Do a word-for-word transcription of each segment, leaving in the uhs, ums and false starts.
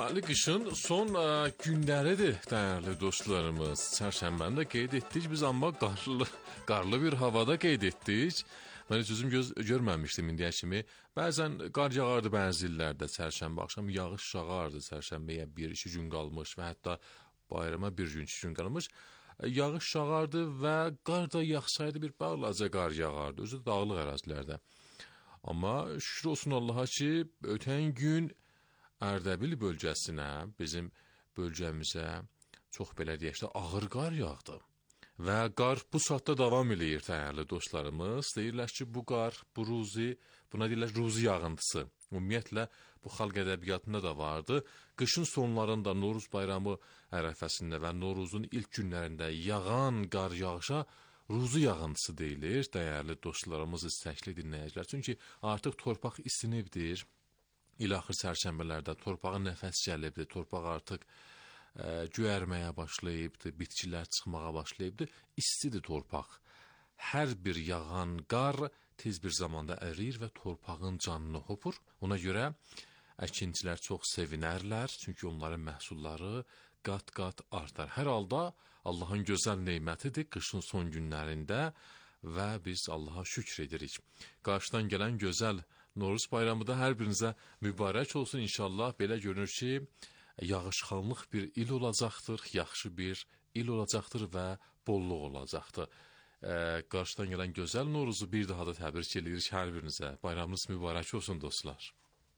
Bəli, qışın son ə, günləridir, dəyərli dostlarımız. Çərşənbəni də qeyd etdik biz, amma qarlı, qarlı bir havada qeyd etdik. Mən heç özüm göz görməmişdim indiyə kimi. Bəzən qar yağardı bəzi illərdə, çərşənbə axşam yağış yağardı, çərşənbəyə bir iki gün qalmış və hətta bayrama bir gün iki gün qalmış. Yağış yağardı və qar da yağsaydı bir balaca qar yağardı, özü dağlıq ərazilərdə. Amma şükür olsun Allaha ki, ötən gün Ərdəbil bölgəsinə, bizim bölgəmizə çox belə deyək də ağır qar yağdı. Və qar bu saatda davam edir, dəyərli dostlarımız. Deyirlər ki, bu qar, bu ruzi, buna deyirlər ruzi yağıntısı. Ümumiyyətlə, bu xalq ədəbiyyatında da vardı. Qışın sonlarında, Noruz bayramı ərəfəsində və Noruzun ilk günlərində yağan qar yağışa ruzi yağıntısı deyilir, dəyərli dostlarımız, istəkli dinləyicilər. Çünki artıq torpaq isinibdir. İlaxır çərşənbələrdə torpağa nəfəs gəlibdir, torpaq artıq ə, göyərməyə başlayıbdır, bitkilər çıxmağa başlayıbdır, istidir torpaq. Hər bir yağan qar tez bir zamanda ərir və torpağın canını hopur. Ona görə əkinçilər çox sevinərlər, çünki onların məhsulları qat-qat artar. Hər halda Allahın gözəl neymətidir qışın son günlərində və biz Allaha şükr edirik. Qarşıdan gələn gözəl Noruz bayramı da hər birinizə mübarək olsun inşallah. Belə görünür ki, yağışxanlıq bir il olacaqdır, yaxşı bir il olacaqdır və bolluq olacaqdır. Ee, qarşıdan gələn gözəl Noruzu bir daha da təbrik edirik hər birinizə. Bayramınız mübarək olsun dostlar.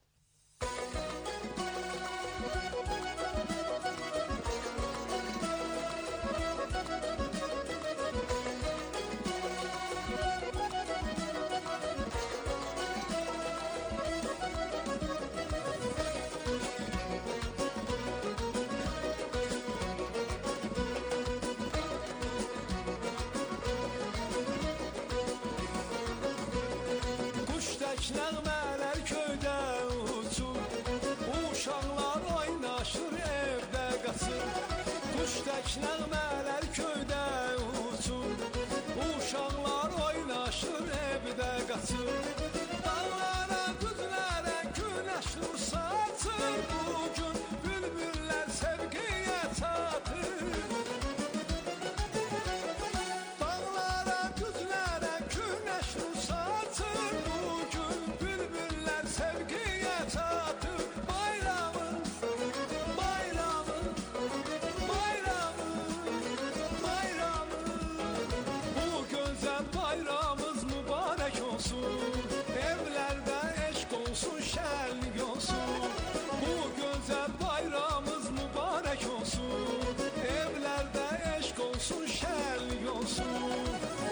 Nəğmələr köydə uçur, uşaqlar oynaşır, evdə qaçır. Quş tək nəğmələr köydə uçur, uşaqlar oynaşır, evdə qaçır. Dağlara, düzlərə günəş nur saçır, bugün bülbüllər sevgiyə çatır. Dağlara, düzlərə günəş nur saçır, sevgiye çatır. Bayramımız, bayramımız, bayramımız, bayramımız. Bu gözəl bayramımız mübarək olsun. Evlərdə eşq olsun, şənlik olsun. Bu gözəl bayramımız mübarək olsun. Evlərdə eşq olsun, şənlik olsun.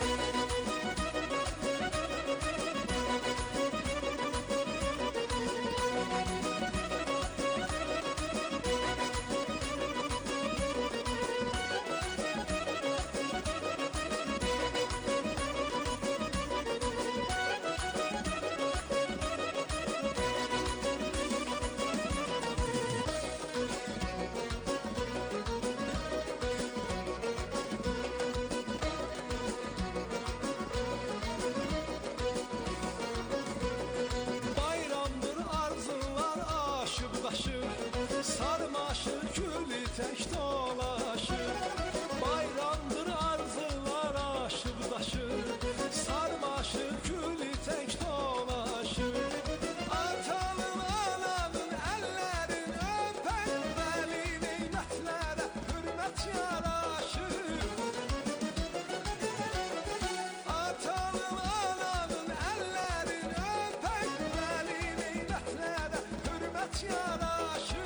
Sarmaşır gülü tək dolaşır, bayramdır arzular aşıb daşır. Sarmaşır gülü tək dolaşır, atanın ananın əllərin öpən, vəli neymətlərə hürmət yaraşır. Atanın ananın əllərin öpən, vəli neymətlərə hürmət yaraşır.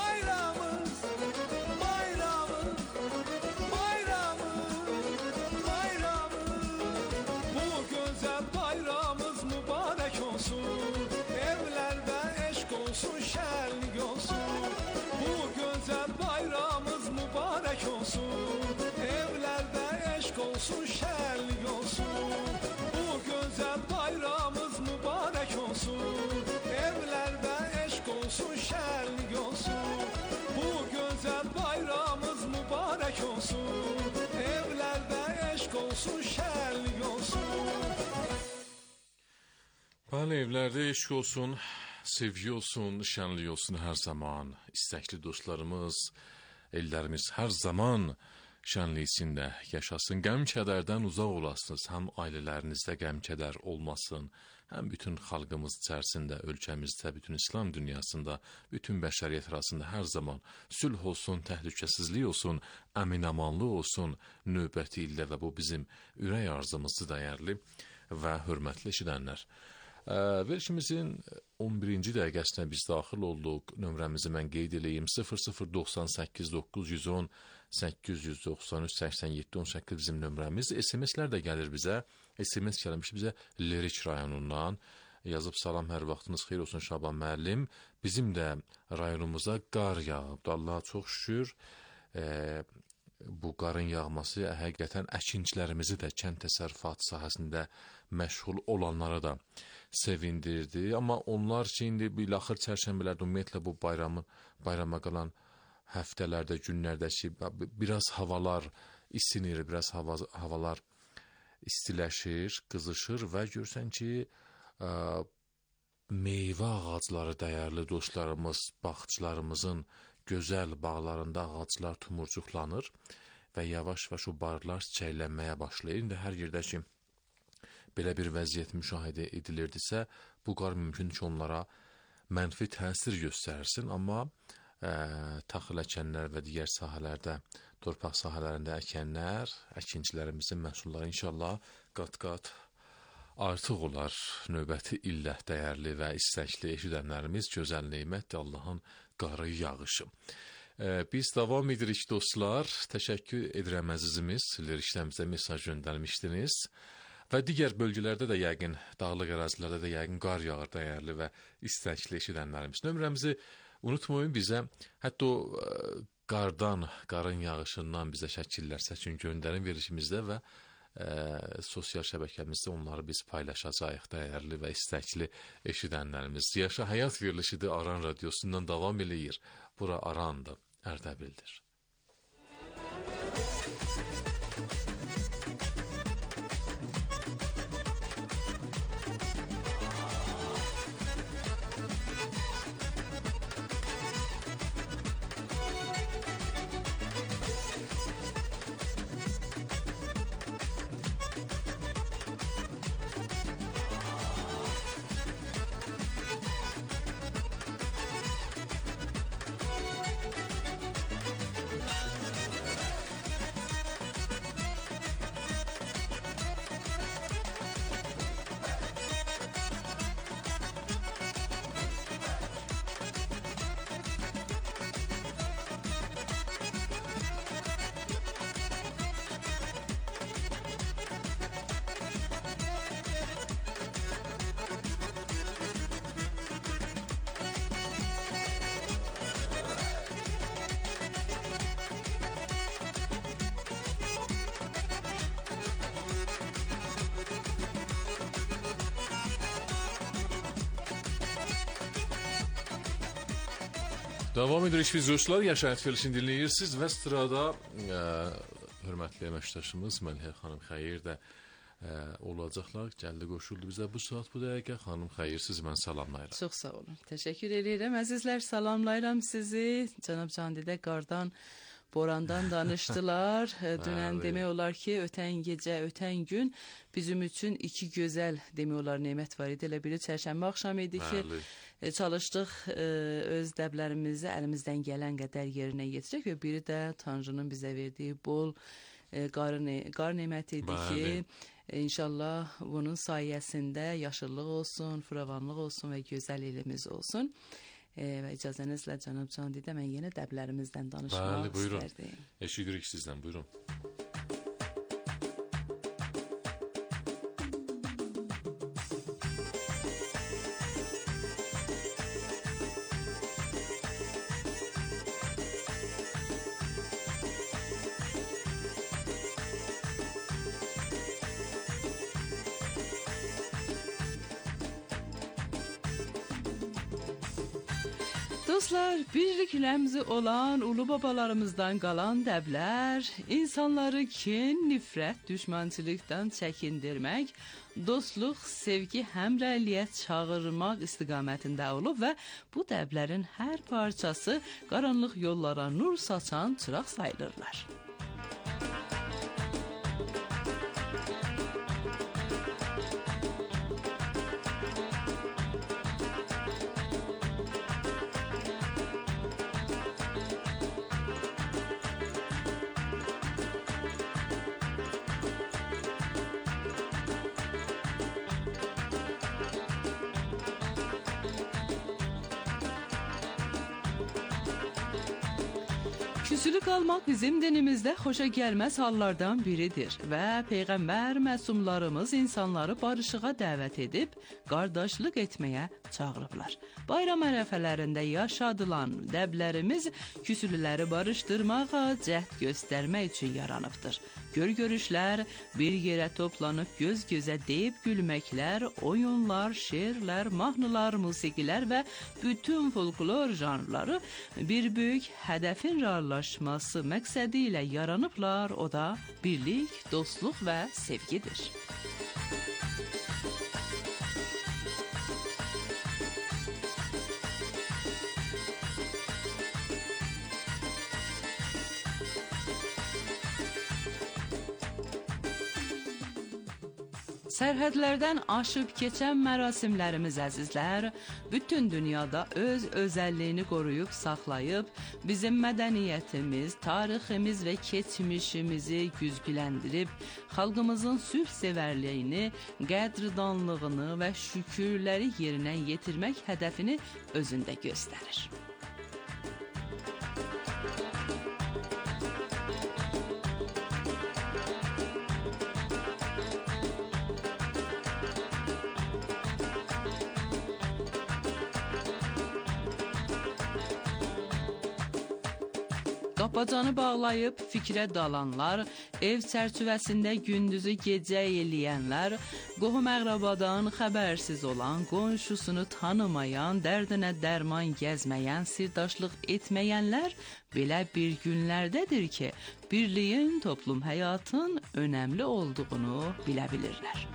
Evlərdə eşq olsun, şənlik olsun. Bu gözəl bayramımız mübarək olsun. Evlərdə eşq olsun, şənlik olsun. Bu gözəl bayramımız mübarək olsun. Evlərdə eşq olsun, şənlik olsun. Bu gözəl bayramımız mübarək olsun. Evlərdə eşq olsun, şənlik olsun. Bəli, evlərdə eşq olsun, sevgi olsun, şənlik olsun hər zaman. İstəkli dostlarımız, ellərimiz hər zaman şənlik içində yaşasın. Qəm kədərdən uzaq olasınız. Həm ailələrinizdə qəm kədər olmasın, həm bütün xalqımız içərisində, ölkəmizdə, bütün İslam dünyasında, bütün bəşəriyyət arasında hər zaman sülh olsun, təhlükəsizlik olsun, əminamanlıq olsun növbəti ildə və bu bizim ürək arzumuzdur dəyərli və hörmətli eşidənlər. Verilişimizin on birinci dəqiqəsinə biz daxil olduq. Nömrəmizi mən qeyd edeyim. sıfır sıfır doxsan səkkiz doqquz yüz on səkkiz yüz doxsan üç səksən yeddi on səkkiz bizim nömrəmiz. S M S-lər də gəlir bizə. S M S gəlmiş bizə Lerik rayonundan. Yazıb salam, hər vaxtınız xeyir olsun Şaban müəllim. Bizim də rayonumuza qar yağıb. Allaha çox şükür. Eee Bu qarın yağması həqiqətən əkinçilərimizi də kənd təsərrüfatı sahəsində məşğul olanlara da sevindirdi. Amma onlar ki, indi bilaxır çərşənbələrdə ümumiyyətlə bu bayramı, bayrama qalan həftələrdə, günlərdə ki, biraz havalar isinir, biraz hava, havalar istiləşir, qızışır və görsən ki, ə, meyvə ağacları dəyərli dostlarımız, bağçılarımızın gözəl bağlarında ağaclar tumurcuqlanır və yavaş-yavaş o barlar çiçəklənməyə başlayır. İndi hər yerdə ki, belə bir vəziyyət müşahidə edilirdisə, bu qar mümkün ki, onlara mənfi təsir göstərsin, amma ə, taxıl əkənlər və digər sahələrdə, torpaq sahələrində əkənlər, əkinçilərimizin məhsulları inşallah qat-qat artıq olar növbəti illə dəyərli və istəkli eşidənlərimiz. Gözəl neymətdir Allahın qarı yağışı. Ee, biz davam edirik dostlar. Təşəkkür edirəm əzizimiz. Lerikdən bizə mesaj göndərmişdiniz. Və digər bölgələrdə də yəqin, dağlıq ərazilərdə də yəqin qar yağır dəyərli və istəkli eşidənlərimiz. Nömrəmizi unutmayın, bizə hətta o ə, qardan, qarın yağışından bizə şəkillər səçin göndərin verilişimizdə və ə, sosial şəbəkəmizdə onları biz paylaşacağıq dəyərli və istəkli eşidənlərimiz. Yaşa Həyat verilişidir, Aran radiosundan davam eləyir. Bura Arandır, Ərdəbildir. Davam edirik biz dostlar. Yaşa Həyat verilişini dinləyirsiniz və sırada ə, hörmətli əməkdaşımız Məlihə xanım Xəyir də ə, olacaqlar. Gəldi qoşuldu bizə bu saat, bu dəqiqə. Xanım Xəyir, siz mən salamlayıram. Çox sağ olun. Təşəkkür edirəm. Əzizlər, salamlayıram sizi. Cənab Candidə qardan, borandan danışdılar. Dünən demək olar ki, ötən gecə, ötən gün bizim üçün iki gözəl demək olar nemət var idi. Elə biri çərşənbə axşamı idi ki, Bəli. çalışdıq öz dəblərimizi əlimizdən gələn qədər yerinə yetirək və biri də Tanrının bizə verdiyi bol qar, qar neməti idi Bəli. ki, inşallah bunun sayəsində yaşıllıq olsun, fıravanlıq olsun və gözəl ilimiz olsun. E, və icazənizlə cənab Candidə mən yenə dəblərimizdən danışmaq Bəli, buyurun. istərdim. Eşidirik sizdən, buyurun. Dostlar, birlik rəmzi olan ulu babalarımızdan qalan dəblər, insanları kin, nifrət, düşmançılıqdan çəkindirmək, dostluq, sevgi, həmrəyliyə çağırmaq istiqamətində olub və bu dəblərin hər parçası qaranlıq yollara nur saçan çıraq sayılırlar. Küsülü qalmaq bizim dinimizdə xoşa gəlməz hallardan biridir və Peyğəmbər məsumlarımız insanları barışığa dəvət edib, qardaşlıq etməyə çağırıblar. Bayram ərəfələrində yaşadılan dəblərimiz küsülüləri barışdırmağa cəhd göstərmək üçün yaranıbdır. Gör-görüşlər, bir yerə toplanıb göz-gözə deyib gülməklər, oyunlar, şeirlər, mahnılar, musiqilər və bütün folklor janrları bir böyük hədəfin reallaşması məqsədi ilə yaranıblar, o da birlik, dostluq və sevgidir. Sərhədlərdən aşıb keçən mərasimlərimiz əzizlər, bütün dünyada öz özəlliyini qoruyub saxlayıb, bizim mədəniyyətimiz, tariximiz və keçmişimizi güzgüləndirib, xalqımızın sülh sevərliyini, qədridanlığını və şükürləri yerinə yetirmək hədəfini özündə göstərir. Qapacanı bağlayıb fikrə dalanlar, ev çərçivəsində gündüzü gecə eləyənlər, qohum-əqrabadan xəbərsiz olan, qonşusunu tanımayan, dərdinə dərman gəzməyən, sirdaşlıq etməyənlər belə bir günlərdədir ki, birliyin, toplum həyatın önəmli olduğunu bilə bilirlər.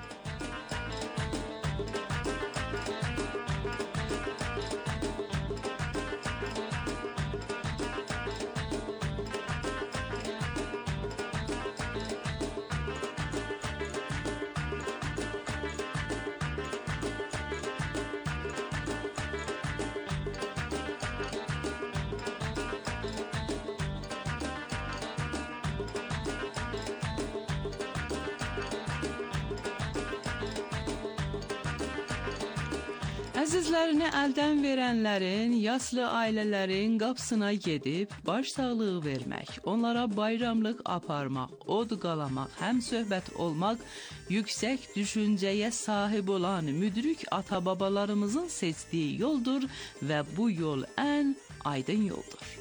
Əzizlərini əldən verənlərin, yaslı ailələrin qapısına gedib baş sağlığı vermək, onlara bayramlıq aparmaq, od qalamaq, həm söhbət olmaq, yüksək düşüncəyə sahib olan müdrik ata-babalarımızın seçdiyi yoldur və bu yol ən aydın yoldur.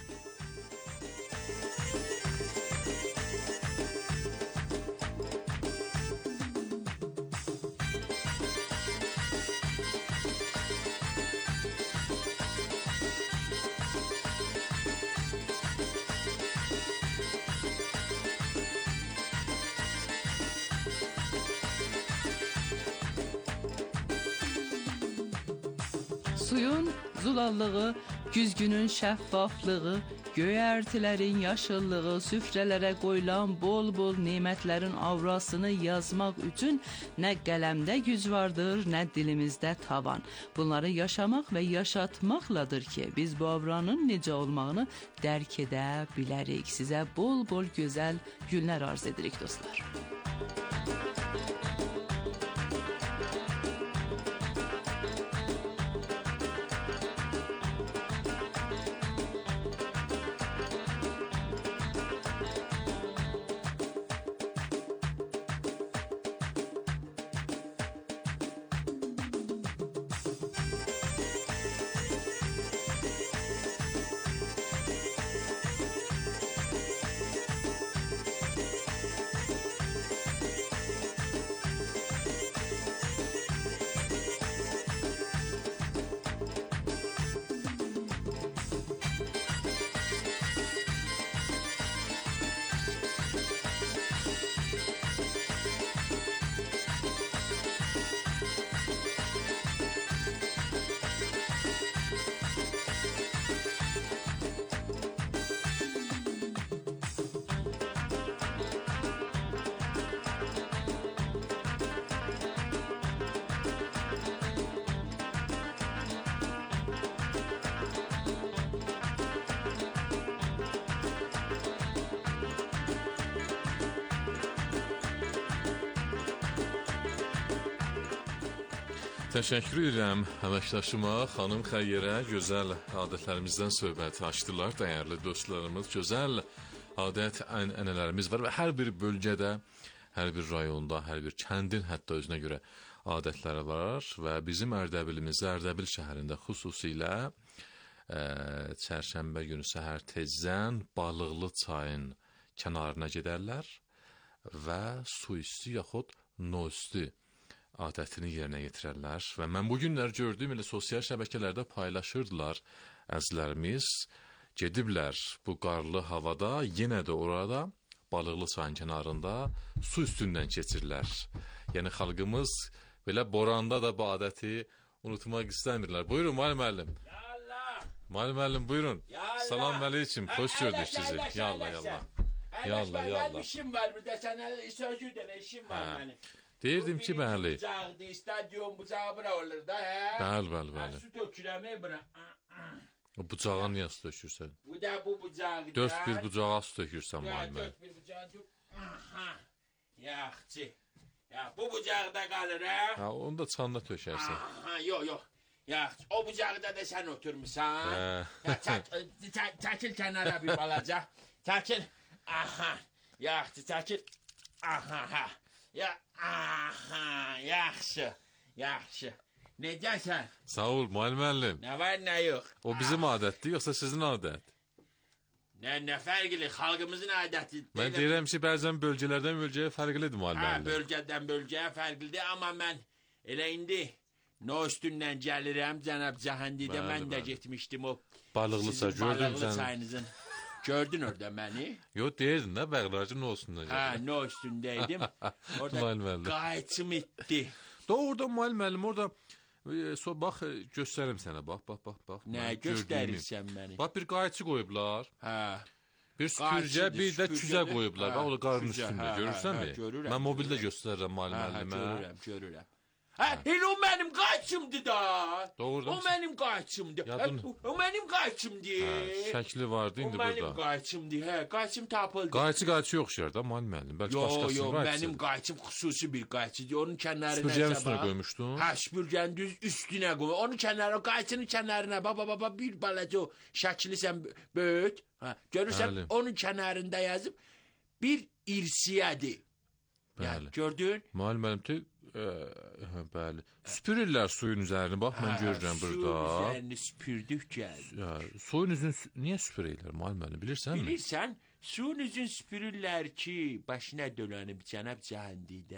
Suyun zulallığı, güzgünün şəffaflığı, göyərtilərin yaşıllığı, süfrələrə qoyulan bol-bol nemətlərin aurasını yazmaq üçün nə qələmdə güc vardır, nə dilimizdə tavan. Bunları yaşamaq və yaşatmaqladır ki, biz bu avranın necə olmağını dərk edə bilərik. Sizə bol-bol gözəl günlər arz edirik dostlar. Təşəkkür edirəm əməkdaşıma, xanım Xəyyərə. Gözəl adətlərimizdən söhbət açdılar dəyərli dostlarımız. Gözəl adət ənənələrimiz var və hər bir bölgədə, hər bir rayonda, hər bir kəndin hətta özünə görə adətləri var və bizim Ərdəbilimizdə, Ərdəbil şəhərində xüsusilə ə, çərşənbə günü səhər tezdən Balıqlı çayın kənarına gedərlər və su üstü yaxud no üstü adətini yerinə yetirərlər və mən bu günlər gördüyüm elə sosial şəbəkələrdə paylaşırdılar əzlərimiz, gediblər bu qarlı havada, yenə də orada Balıqlı çayın kənarında su üstündən keçirlər. Yəni xalqımız belə boranda da bu adəti unutmaq istəmirlər. Buyurun Malim müəllim. Malim müəllim buyurun. Salam aleyküm, xoş gördük sizi. Yallah yallah. Yallah yallah. İşim var burada, sana sözü dene, işim var benim. Deyirdim ki, bəli. Bucaqdı, stadyum bucağı bura olur da, hə? Bəli, bəli, bəli. Su tökürəm, bura. Bucağa niyə su tökürsən? Bu da bu bucaqdır. Dörd bir bucağa su tökürsən, Malim müəllim. Dörd bir bucağı tök. Aha, yaxçı. Ya, bu bucaqda qalır, hə? Ha, onu da çanda tökərsən. Aha, yox, yox. Yaxçı, o bucaqda da sən oturmuşsan. Hə. Ya, çək, çək, çəkil kənara bir balaca. Çəkil. Aha, yaxçı, çəkil. Aha, ha. Ya, aha, yaxşı, yaxşı. Necəsən? Sağ ol Malim müəllim. Nə var, nə yox? O bizim adətdir, yoxsa sizin adət? Nə, nə fərqli, xalqımızın adəti. Mən deyirəm ki, bəzən bölgələrdən bölgəyə fərqlidir Malim Hə, müəllim. bölgədən bölgəyə fərqlidir, amma mən elə indi no üstündən gəlirəm, cənab Cahandidə Bəli, mən də bəli. getmişdim o. Balıqlısa sizin gördüm Balıqlı sən. çayınızın. Gördün orada məni? Yox, deyirdin də, bəqracın olsundan Hə, gəlir. no üstündəydim. Orada Malim müəllim. qayçım itdi. Doğrudan Malim müəllim, orada e, so, bax, e, göstərim sənə, bax, bax, bax. bax. Nə Mən göstərirsən gördüyümü. məni? Bax, bir qayçı qoyublar, Hə. bir süpürgə, Qayçıdır, bir də küzə süpürgədir. qoyublar. Hə, Bax, o qarın küzə, üstündə, hə, hə, görürsən hə, mi? görürəm, Mən mobildə görürəm. göstərirəm Malim Hə, hə, müəllimə. görürəm, görürəm. Hə, elə o mənim qayçımdır da. Doğrudan O mı? mənim qayçımdır. Yadın- Hə, o mənim qayçımdır. Hə, şəkli vardı O indi mənim burada. qayçımdır, hə, qayçım tapıldı. Qayçı qayçı yoxşur da Malim müəllim. Bəlkə Yo, yo, başqasının mənim qayçısıdır. qayçım xüsusi bir qayçıdır. Onun kənarına Süpürgənin sabah- üstünə qoymuşdun? Hə, süpürgənin düz üstünə qoy. Onun kənarı, qayçının kənarına, baba, baba, bir balaca o şəkli sən böyüt. Hə, görürsən, Bəli. onun kənarında yazıb bir irsiyədir. Bəli. Yəni, gördün? Malim müəllim, tü, e, hə, bəli. Süpürürlər suyun üzərini, bax, mən görürəm Suyun burada. üzərini süpürdük gəldi. Ya, suyun üzünü sü- niyə süpürürlər Malim müəllim, bilirsənmi? Bilirsən, suyun üzün süpürürlər ki, başına dolanıb cənab Cahandidə.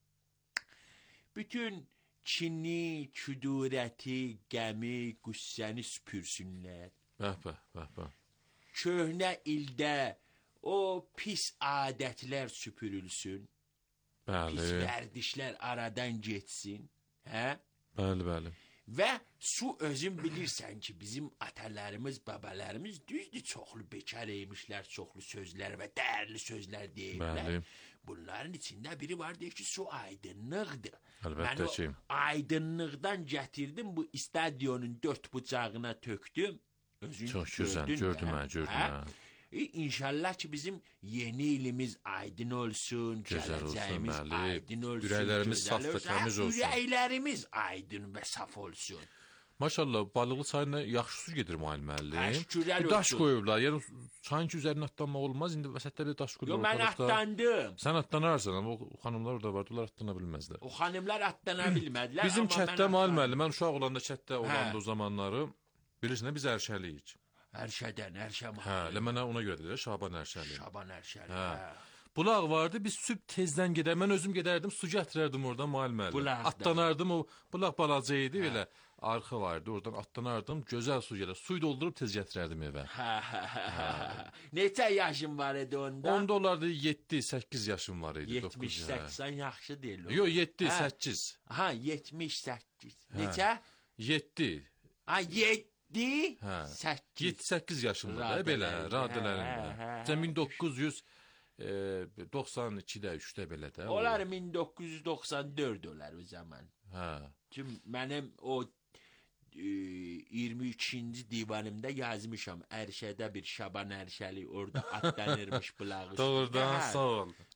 Bütün kini, küdurəti, qəmi, qüssəni süpürsünlər. Bəh, bəh, bəh, bəh. Köhnə ildə o pis adətlər süpürülsün. Pis Bəli, vərdişlər aradan getsin. Hə? bəli, bəli. Və su özün bilirsən ki, bizim atalarımız, babalarımız düzdür, çoxlu bekar eymişlər, çoxlu sözlər və dəyərli sözlər deyirlər. Bəli. Bunların içində biri var deyir ki, su aydınlıqdır. Əlbəttə Mən ki. o aydınlıqdan gətirdim, bu stadyonun dörd bucağına tökdüm. Özün Çox gözəl, gördün gördüm də, mən, gördüm hə? mən. E, İnşallah ki bizim yeni ilimiz aydın olsun, Gözəl olsun, gələcəyimiz bəli. aydın olsun, Ürəklərimiz gözəl saf və olsun. təmiz Hə, olsun. Ürəklərimiz aydın və saf olsun. Maşallah, Balıqlı çayına yaxşı su gedir Malim müəllim. Hə, şükürlər Bir daş olsun. qoyublar, yəni çayın ki üzərinə atlanmaq olmaz. İndi vəsətdə bir daş Yo, qoyublar mən ortalıqda. atlandım. Sən atlanarsan, amma o xanımlar orada var, onlar atlana bilməzlər. O xanımlar atlana bilmədilər. Bizim amma kətdə mən Malim atlandım. müəllim, mən uşaq olanda kətdə olanda Hə. o zamanları bilirsən də biz ərşəliyik. Ərşədən, Ərşə Hə, elə mənə ona görə deyirlər Şaban ərşəli. Şaban Ərşəli. Hə. Hə. Bulaq vardı, biz sübh tezdən gedər, mən özüm gedərdim, su gətirərdim oradan Malim müəllim. Bulaqda. Atlanardım, o bulaq balaca idi, elə arxı vardı, oradan atlanardım, gözəl su gələr. Suyu doldurub tez gətirərdim evə. Hə, hə, hə, hə. Neçə yaşın var idi onda? Onda olardı yeddi səkkiz yaşım var idi. doqquz, yetmiş səksən yaxşı deyil o. hə. Yox, yeddi Hə. səkkiz. Ha, yetmiş səkkiz. Neçə? yeddi. Ha, yeddi Hə. səkkiz. yeddi səkkiz yaşım var da, belə, Radələrimdə. radələrimdə. Hə, hə, hə. Sən min doqquz yüz doxsan ikidə, üçdə belə də. o- Olar min doqquz yüz doxsan dörd olar o zaman. Hə. Çünki mənim o e, iyirmi ikinci divanımda yazmışam. Ərşədə bir Şaban Ərşəli orada atlanırmış bulağı. Doğrudan, Hə. sağ ol.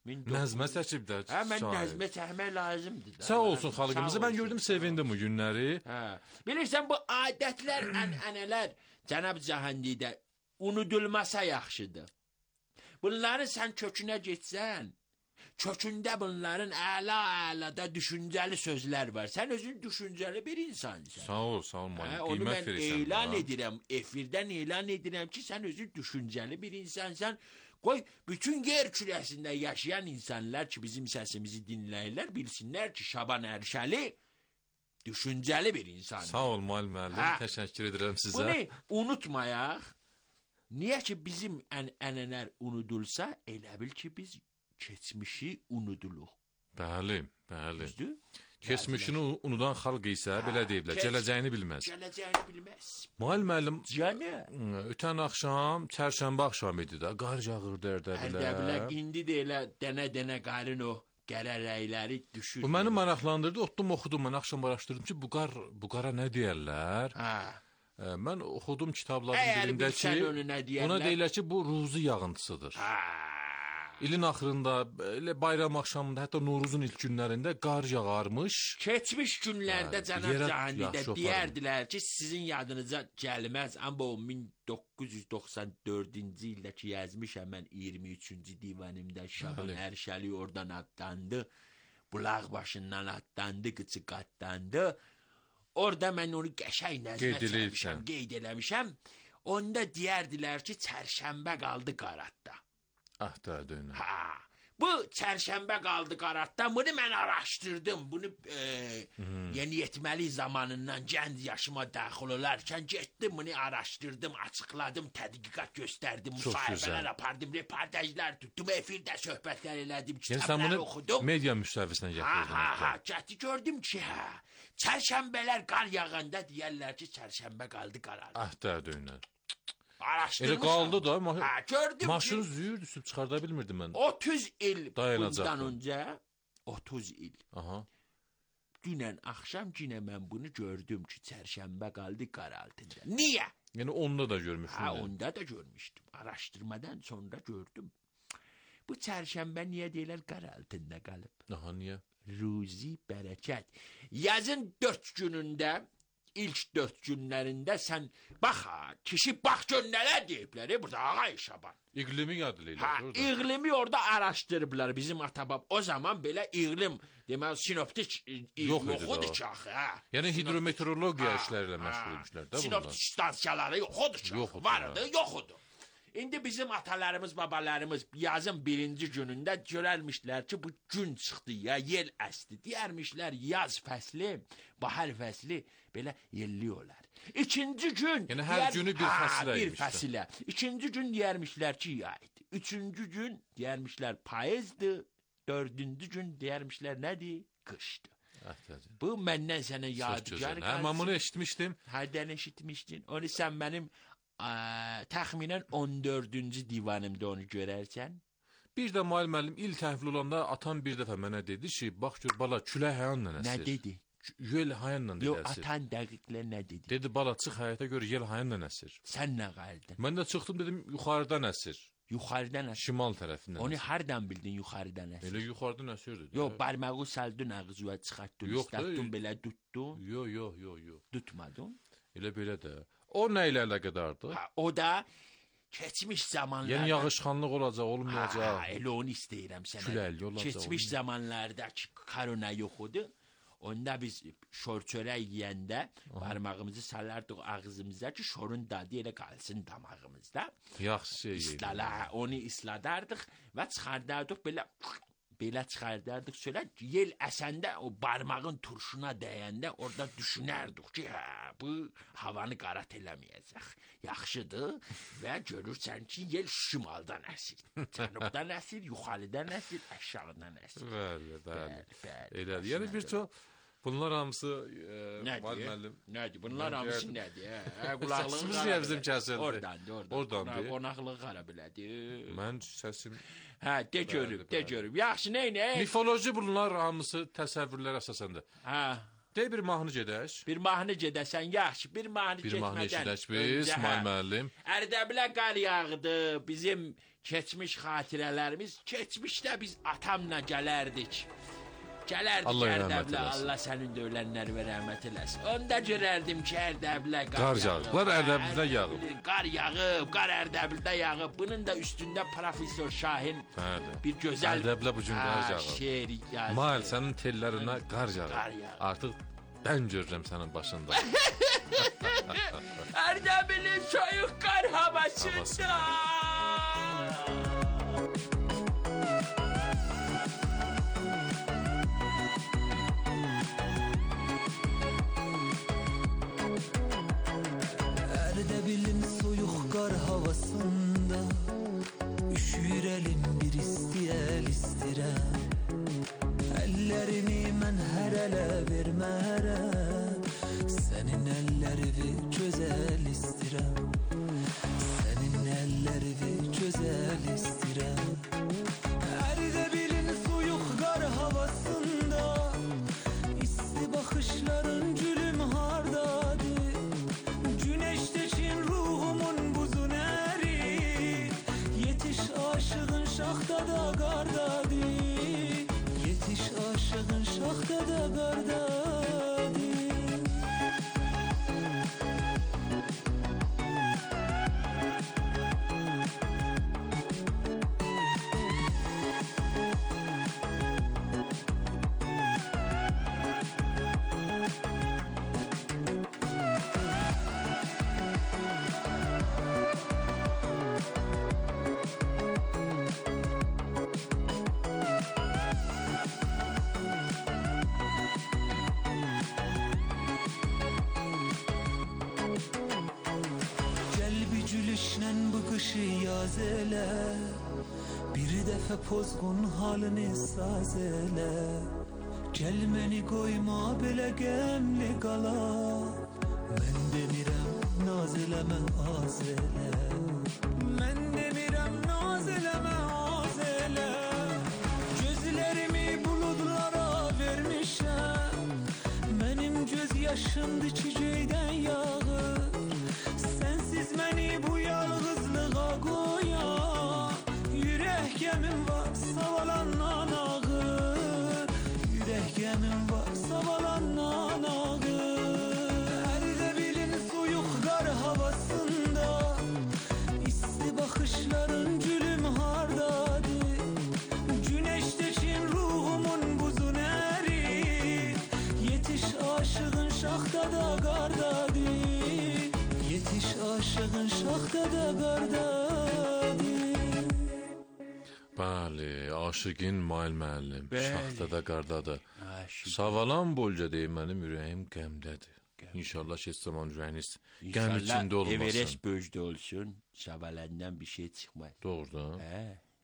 Nəzmə çəkib də. Hə, mən şair. nəzmə çəkmək lazımdır da. Sağ olsun xalqımıza. Sağ Mən gördüm, olsun. sevindim bu günləri. Hə. Bilirsən bu adətlər, ənənələr cənab Cahandidə unudulmasa yaxşıdır. Bunların sən kökünə getsən, kökündə bunların əla-əlada düşüncəli sözlər var. Sən özün düşüncəli bir insansan. Sağ ol, sağ ol. Hə, Malik. onu Qiymət mən verirsən elan buna. edirəm, efirdən elan edirəm ki, sən özün düşüncəli bir insansan. Qoy bütün yer kürəsində yaşayan insanlar ki, bizim səsimizi dinləyirlər, bilsinlər ki, Şaban Ərşəli düşüncəli bir insandır. Sağ ol Malik müəllim. Hə. Təşəkkür edirəm sizə. Bunu unutmayaq. Niyə ki bizim ən ənənələr unudulsa, elə bil ki biz keçmişi unuduluq. Bəli, bəli. Düzdür? Keçmişini u- unudan xalq isə belə deyiblər, keç- gələcəyini bilməz. Gələcəyini bilməz. Malik müəllim, Canı. ötən axşam, çərşənbə axşamı idi da, qar yağırdı Ərdəbilə Ərdəbilə. indi də elə dənə-dənə qarın o qərərəkləri düşür. Bu məni maraqlandırdı. Otdum, oxudum, mən axşam araşdırdım ki, bu qar, bu qara nə deyərlər? Ha. Ə, Mən oxudum kitabların Əgər birində bilsən ki, onu nə deyərlər? ona deyirlər ki, bu ruzi yağıntısıdır. Ha. İlin axırında, elə bayram axşamında, hətta Novruzun ilk günlərində qar yağarmış. Keçmiş günlərdə Hə, cənab yerə Cahandidə yaxşı deyərdilər ki, sizin yadınıza gəlməz, amma o min doqquz yüz doxsan dördüncü ildə ki yazmışam mən iyirmi üçüncü divanımda Şaban Bəli. Ərşəli oradan atlandı. Bulaq başından atlandı, qıçı qatlandı. Orada mən onu qəşəng nəzmə Qeyd eləyibsən. çəkmişəm, qeyd eləmişəm. Onda deyərdilər ki, çərşənbə qaldı qaratda. Ah da dönə. Ha. Bu çərşənbə qaldı qaratda. Bunu mən araşdırdım. Bunu e, yeniyetməli zamanından gənc yaşıma daxil olarkən getdim, bunu araşdırdım, açıqladım, tədqiqat göstərdim, Çox müsahibələr gözəl. apardım, reportajlar tutdum, efirdə söhbətlər elədim, Yəni sən kitablar bunu oxudum. media müstəvisinə Ha gətirdin. ha ha, gəti gördüm ki, hə. Çərşənbələr qar yağanda deyərlər ki, çərşənbə qaldı qaraldı. Ah da dönə. Araşdırmışam. Elə qaldı da, ma Ha, gördüm maşını ki, züyür düşüb çıxarda bilmirdim mən. otuz il Dayanacaqdı. bundan öncə, otuz il. Aha. Dünən axşam yenə mən bunu gördüm ki, çərşənbə qaldı qar altında. Niyə? Yəni onda da görmüşdüm. Ha, yəni. onda da görmüşdüm. Araşdırmadan sonra gördüm. Bu çərşənbə niyə deyirlər qar altında qalıb? Aha, niyə? Ruzi bərəkət. Yazın dörd günündə, ilk dörd günlərində sən bax ha, kişi bax gör nələr deyiblər e, burada Ağay Şaban. İqlimi yad eləyirlər Ha, orada. iqlimi orada araşdırıblar bizim atabab. O zaman belə iqlim, deməli sinoptik Yox idi yoxudur da o. ki axı, ha. Yəni hidrometeorologiya Ha, işlərlə ha. məşğul imişlər də bunlar. Sinoptik stansiyaları yoxudur ki. Yoxudur, Vardı, ha. yoxudur. İndi bizim atalarımız, babalarımız yazın birinci günündə görərmişlər ki, bu gün çıxdı ya, yel əsdi. Deyərmişlər yaz fəsli, bahar fəsli belə yelli olar. İkinci gün Yəni hər günü bir Ha, fəsilə bir imiş də. fəsilə. İkinci gün deyərmişlər ki, yaydı. Üçüncü gün deyərmişlər payızdı. Dördüncü gün deyərmişlər nədir? Qışdı. Ah da. Bu məndən sənə Çox yadigar gözəl. Hə, mən bunu eşitmişdim. Hərdən eşitmişdin. Onu sən mənim ə, təxminən on dördüncü divanımda onu görərsən. Bir də Mail müəllim il təhvil olanda atam bir dəfə mənə dedi ki, bax gör bala külək hayanla əsir. Nə dedi? Yel hayanla Yo, dedi əsir. atan dəqiqlə nə dedi? Dedi bala çıx həyətə gör yel hayanla əsir. Sən nə qaldın? Mən də çıxdım dedim yuxarıdan əsir. Yuxarıdan əsir. Şimal tərəfindən. Onu əsir. hardan bildin yuxarıdan əsir? Elə yuxarıdan əsirdi. də. Yo, barmağı saldın ağzına çıxartdın, Yox da, istatdın belə tutdun, Yo, yo, yo, yo. tutmadın. Elə belə də. O nə ilə əlaqədardır? Ha, o da keçmiş zamanlarda... Yəni yağışxanlıq olacaq, olmayacaq. Ha, elə onu istəyirəm sənə. Küləkli olacaq, Keçmiş olmayacaq. zamanlardakı korona yoxudur. Onda biz şor çörək yeyəndə barmağımızı salardıq ağzımıza ki, şorun dadı elə qalsın damağımızda. Yaxşı şey yeyir. İslala, onu isladardıq və çıxardardıq belə belə çıxardardıq sonra yel əsəndə o barmağın turşuna dəyəndə orada düşünərdik ki, hə, bu havanı qarat eləməyəcək. Yaxşıdır və görürsən ki, yel şimaldan əsir, cənubdan əsir, yuxarıdan əsir, aşağıdan əsir. Bəli, bəli. Bəli, bəli. Elədir. Yəni bir çox bunlar hamısı e, Nədir? müəllim. Nədir? Bunlar Mən hamısı deyərdim. nədir? Hə, qulaqlığı Səsimiz qara niyə bizim bilədi. kəsildi? Oradandır, oradan. Oradandır. Qonaqlığı qara bilədi. Mən səsim Hə, de görüb, de bəli. görüb. Yaxşı, nə nə? mifoloji bunlar hamısı təsəvvürlər əsasında. Hə, De bir mahnı gedək. bir mahnı gedəsən, yaxşı, bir mahnı Bir mahnı getmədən eşidək biz, öncə, hə, İsmail müəllim. Ərdəbilə qar yağdı, bizim keçmiş xatirələrimiz, keçmişdə biz atamla gələrdik. Gələrdik Allah rəhmət Ərdəbilə, eləsin. Allah sənin də ölənlərə rəhmət eləsin. Onda görərdim ki, Ərdəbilə Qar yağıb. Qar Ərdəbildə yağıb. Qar yağıb, qar Ərdəbildə yağıb. Bunun da üstündə Profesor Şahin Bəli. bir gözəl Ərdəbilə bu gün qar yağıb. şeir yazdı. Mail sənin tellərinə qar Qar yağır. yağır. Artıq ben görürəm sənin başında. Ərdəbilin soyuq qar havasında. Erdebil'in soyuk kar havasında üşür elim bir istiyel istirem. Ellerimi men her ele vermerem. Senin ellerini güzel istirem. Senin ellerini güzel istirem. Erdebil'in soyuk kar havasında isli bakışların gülüm hardadı. Güneşteşin ruhumun buzun eri. Yetiş aşığın şahtada gardadı. Yetiş aşığın şahtada gardadı. Gülüşlen bu kışı yaz ele. Bir defa pozgun halini saz ele. Gelmeni koyma bile gemli kala. Men demirem naz eleme az ele. Men demirem naz eleme az ele. Gözlerimi bulutlara vermişem. Benim göz yaşımdı çiçeğden yağır. Sensiz beni bu yalnızlığa koyan. Yürek gemim var savalandan ağır. Yürek gemim var savalandan ağır. Erdebil'in soyuk kar havasında isli bakışların gülüm hardadı. Güneşteşin ruhumun buzun eri. Yetiş aşığın şahtada gardadı. Yetiş aşığın şahtada gardadı. Bəli, aşıqin Mail müəllim, Bəli. şaxtada qardadır. Aşıq. Savalan bolca deyim, mənim ürəyim qəmdədir. İnşallah heç zaman ürəyiniz qəm İnşallah içində olmasın. Everest böcdə olsun, savalandan bir şey çıxmaz. Doğrudan. Hə.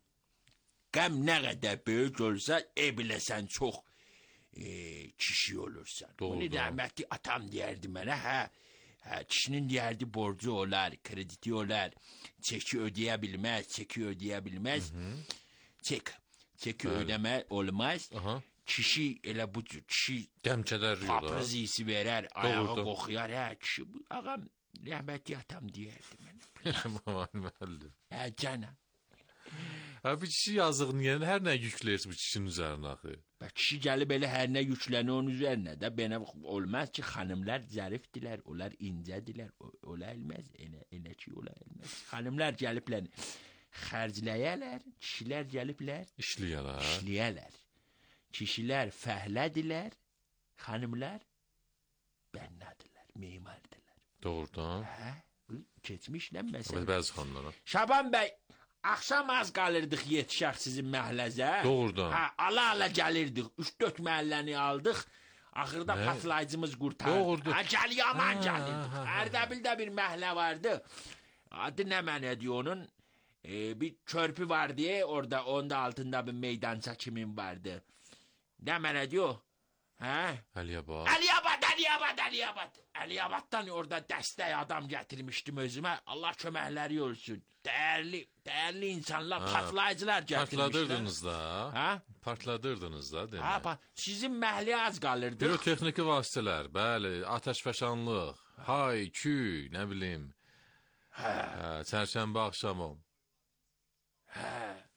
Qəm nə qədər böyük olsa, e biləsən çox e, kişi olursan. Doğru, Bunu doğru. rəhmətli atam deyərdi mənə, hə. Hə, kişinin deyərdi borcu olar, krediti olar, çeki ödeyə bilməz, çeki ödeyə bilməz. Çek, çeki ödəmə olmaz. Aha. Kişi elə bu cür, kişi Qəm kədər yola. papraz iyisi verər, ayağı Doğru. qoxuyar, hə, kişi, bu ağam rəhmətli atam deyərdi mənə. Mail müəllim. Hə, canım. Ha, bir kişi yazıq niyə hər nə yükləyir bu kişinin üzərinə axı? Bak kişi gəlib elə hər nə yüklənir onun üzərinə də belə olmaz ki, xanımlar zərifdilər, onlar incədirlər, ola bilməz, elə elə ki ola bilməz. Xanımlar gəliblər xərcləyərlər, kişilər gəliblər İşləyərlər. işləyərlər. Kişilər fəhlədirlər, xanımlar bənnədirlər, memardirlər. Doğrudan. Hə? Bu keçmişlə Bəli, məsələ. bəzi xanımlara. Şaban bəy, axşam az qalırdıq yetişək sizin məhəlləzə. Doğrudan. Hə, ala-ala gəlirdik. üç dörd məhəlləni aldıq. Axırda Nə? patlayıcımız qurtardı. Doğrudur. Ha, gəl yaman Ha, gəlirdik. ha, ha. Ərdəbildə bir məhəllə vardı. Adı nə mənədi onun? Ee, bir körpü vardı. Orada onun da altında bir meydança kimin vardı. Nə mənədi o? Hə? Əliyabad. Əliyabad, Əliyabad, Əliyabad. Əliyabaddan orada dəstək adam gətirmişdim özümə. Allah köməkləri olsun. Dəyərli, dəyərli insanlar, patlayıcılar gətirmişlər. Partladırdınız da. Ha? Partladırdınız da, Ha, demək. pa- sizin məhliyə az qalırdı. Pirotexniki vasitələr, bəli, atəşfəşanlıq, hay, küy, nə bilim. Hə, çərşənbə axşamı.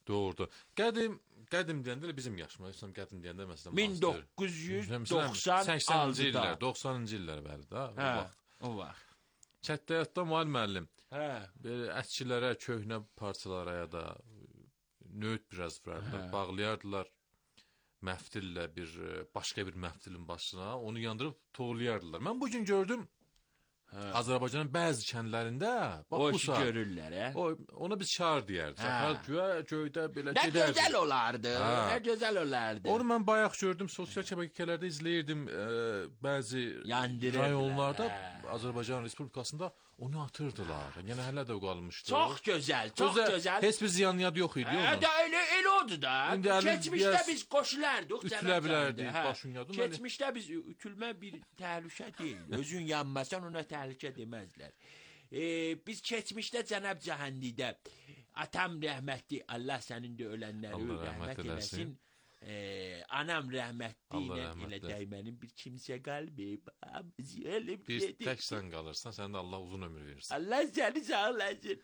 Doğrudur. Qədim, qədim deyəndə elə bizim yaşımız, qədim deyəndə məsələn min doqquz yüz doxsan səksəninci illər, altıda. doxsanıncı illər bəli də. O Hə, vaxt. o vaxt. Çətdə həyatda müəllim müəllim. Hə. Belə əskilərə, köhnə parçalara ya da nöt biraz vurardılar, bağlayardılar məftillə bir başqa bir məftilin başına, onu yandırıb toğlayardılar. Mən bu gün gördüm hə. Azərbaycanın bəzi kəndlərində bax o bu işi saat görürlər, hə? O ona biz şar deyərdik. Hər güyə göydə belə Nə gedərdi. gözəl olardı, Hə. nə gözəl olardı. Onu mən bayaq gördüm, sosial şəbəkələrdə izləyirdim, ə, bəzi Yandırırdılar, rayonlarda hə. Azərbaycan Respublikasında onu atırdılar. Yəni hələ də qalmışdı. Çox gözəl, çox Özə gözəl. Heç bir ziyan yox idi Hə, onun. də elə elə oldu da. İndi əli Keçmişdə biraz biz qoşulardıq, ütülə bilərdik, hə. başın yadın. Keçmişdə biz ütülmə bir təhlükə deyil. Özün yanmasan ona təhlükə deməzlər. E, biz keçmişdə Cənab Cəhənnidə atam rəhmətli, Allah sənin də ölənləri Allah rəhmət rəhmət eləsin. eləsin. E, anam rəhmətli Allah ilə rəhmət elə eləsin. dəymənin bir kimsə qalmayıb. Ölüb Bir gedib. tək sən qalırsan, sənə də Allah uzun ömür versin. Allah səni sağ olasın.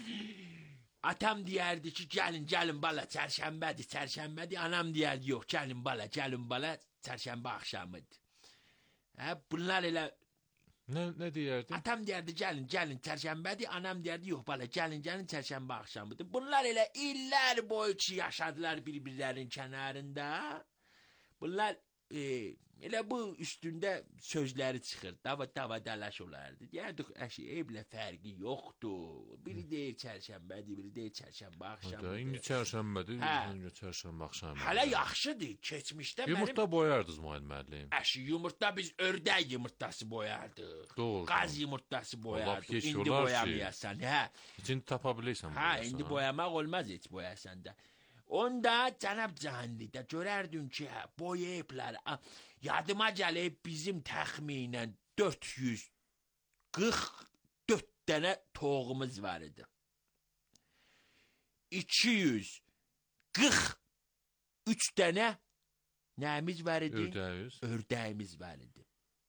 Atam deyərdi ki, gəlin, gəlin bala, çərşənbədir, çərşənbədir. Anam deyərdi, yox, gəlin bala, gəlin bala, çərşənbə axşamıdır. Hə, bunlar elə... Nə, nə deyərdi? Atam deyərdi, gəlin, gəlin, çərşənbədir. Anam deyərdi, yox bala, gəlin, gəlin, çərşənbə axşamıdır. Bunlar elə illər boyu ki, yaşadılar bir-birlərinin kənarında. Bunlar... E, elə bu üstündə sözləri çıxır. Dava dava dalaş olardı. Deyərdik, əşi, evlə fərqi yoxdur. Biri deyir çərşənbədir, biri deyir çərşənbə axşamıdır. İndi çərşənbədir, Hə. indi çərşənbə axşamı. Hələ yaxşıdır. Keçmişdə Yumurta mənim... boyardınız müəllim müəllim. Əşi, yumurta biz ördək yumurtası boyardıq. Doğru. Qaz yumurtası boyardıq. keç İndi olar ki. boyamayasan, hə. İçini tapa bilirsən. Hə, indi boyamaq olmaz heç boyasan da. Onda Cənab Cəhənnidə görərdin ki, hə, boyayıblar. Yadıma gəlib bizim təxminən dörd yüz qırx dörd dənə toğumuz var idi. iki yüz qırx üç dənə nəyimiz var idi? Ördəyiz. Ördəyimiz var idi.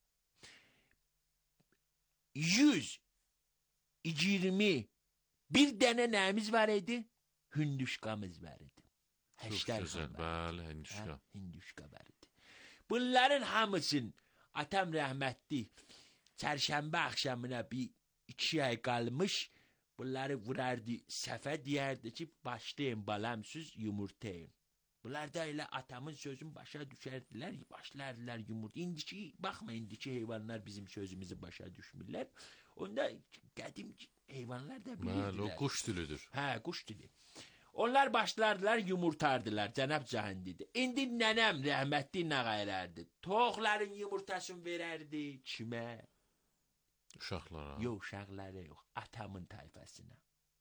yüz iyirmi bir dənə nəyimiz var idi? Hündüşkamız var idi. Çox gözəl, bəli, hinduşka. Hə, hinduşka var idi. Bunların hamısın atam rəhmətli çərşənbə axşamına bir iki ay qalmış bunları vurardı səfə deyərdi ki, başlayın balam siz yumurtayın. Bunlar da elə atamın sözün başa düşərdilər, başlardılar yumurta. İndiki, baxma indiki heyvanlar bizim sözümüzü başa düşmürlər. Onda qədim heyvanlar da bilirdilər. Bəli, o quş dilidir. Hə, quş dili. Onlar başlardılar yumurtardılar Cənab Cəhənnidə. İndi nənəm rəhmətli nə qayırardı? Toğların yumurtasını verərdi kimə? Uşaqlara. Yox, uşaqlara yox, atamın tayfasına.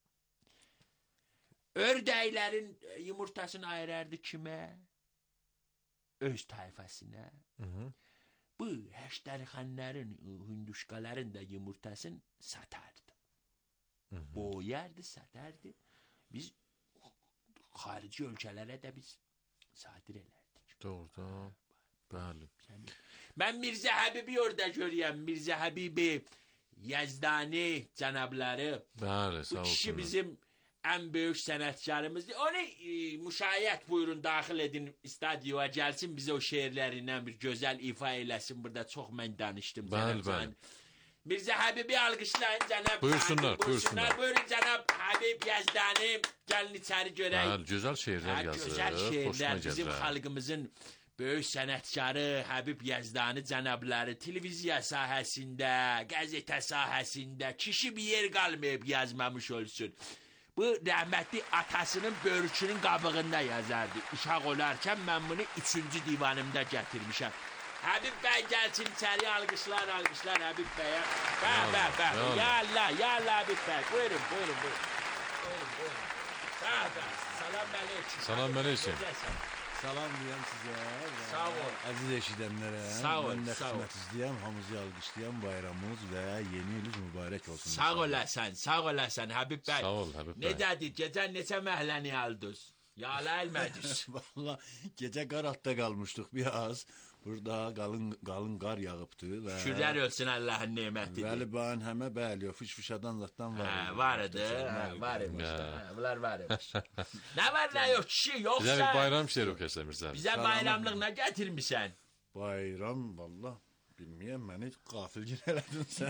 Ördəklərin yumurtasını ayırardı kimə? Öz tayfasına. Hı -hı. Bu həştərxanların, hündüşkaların da yumurtasını satardı. Hı -hı. Boyardı, satardı. Biz xarici ölkələrə də biz sadir elərdik. Doğrudan. Bəli. Mən Mirzə Həbibi orada görürəm. Mirzə Həbibi, Yezdani cənabları. Bəli, sağ Bu olsun. kişi bizim ən böyük sənətkarımızdır. Onu e, müşayiət buyurun, daxil edin, stadioya gəlsin, bizə o şeirlərindən bir gözəl ifa eləsin. Burada çox mən danışdım. Bəli, bəli. Mirzə Həbibi alqışlayın cənab. Buyursunlar, buyursunlar. Buyurun cənab Həbib Yezdani. Gəlin içəri görək. Bəli, gözəl şeirlər yazır. Gözəl şeirlər Xoşuma bizim gəlir. xalqımızın böyük sənətkarı Həbib Yezdani cənabları televiziya sahəsində, qəzetə sahəsində kişi bir yer qalmayıb yazmamış olsun. Bu rəhmətli atasının börkünün qabığında yazardı. Uşaq olarkən mən bunu üçüncü divanımda gətirmişəm. Həbib bəy gəlsin içəri, alqışlar, alqışlar Həbib bəyə. Bəh, bəh, bəh. Ya Allah, ya Allah Həbib bəy. Buyurun, buyurun, buyurun. Buyurun, buyurun. Bəh, bəh. Salam əleykum. Salam əleykum. Salam deyəm sizə. Sağ ol. Əziz eşidənlərə. Sağ ol, Mən də sağ ol. xidmət izləyəm, hamınızı alqışlayam. Bayramınız və yeni iliniz mübarək olsun. Sağ olasan, sağ olasan Həbib bəy. Sağ ol Həbib bəy. Necədir? Gecə neçə məhləni aldınız? Yala elmədiniz. Valla gecə qaratda qalmışdıq biraz. Burada qalın qalın qar yağıbdı və Şükürlər olsun Allahın nemətidir. Vəli bəyin həmə bəli, fış-fışadan zatdan var. Ha, vardı, ha, var imiş. Ha, bunlar var imiş. Ne var ne yok kişi Bize bir yoksa bayram şiiri okuyasın Mirzə. bize bayramlık ne getirmişsen? Bayram valla bilməyəm məni qafilgin elədin sən.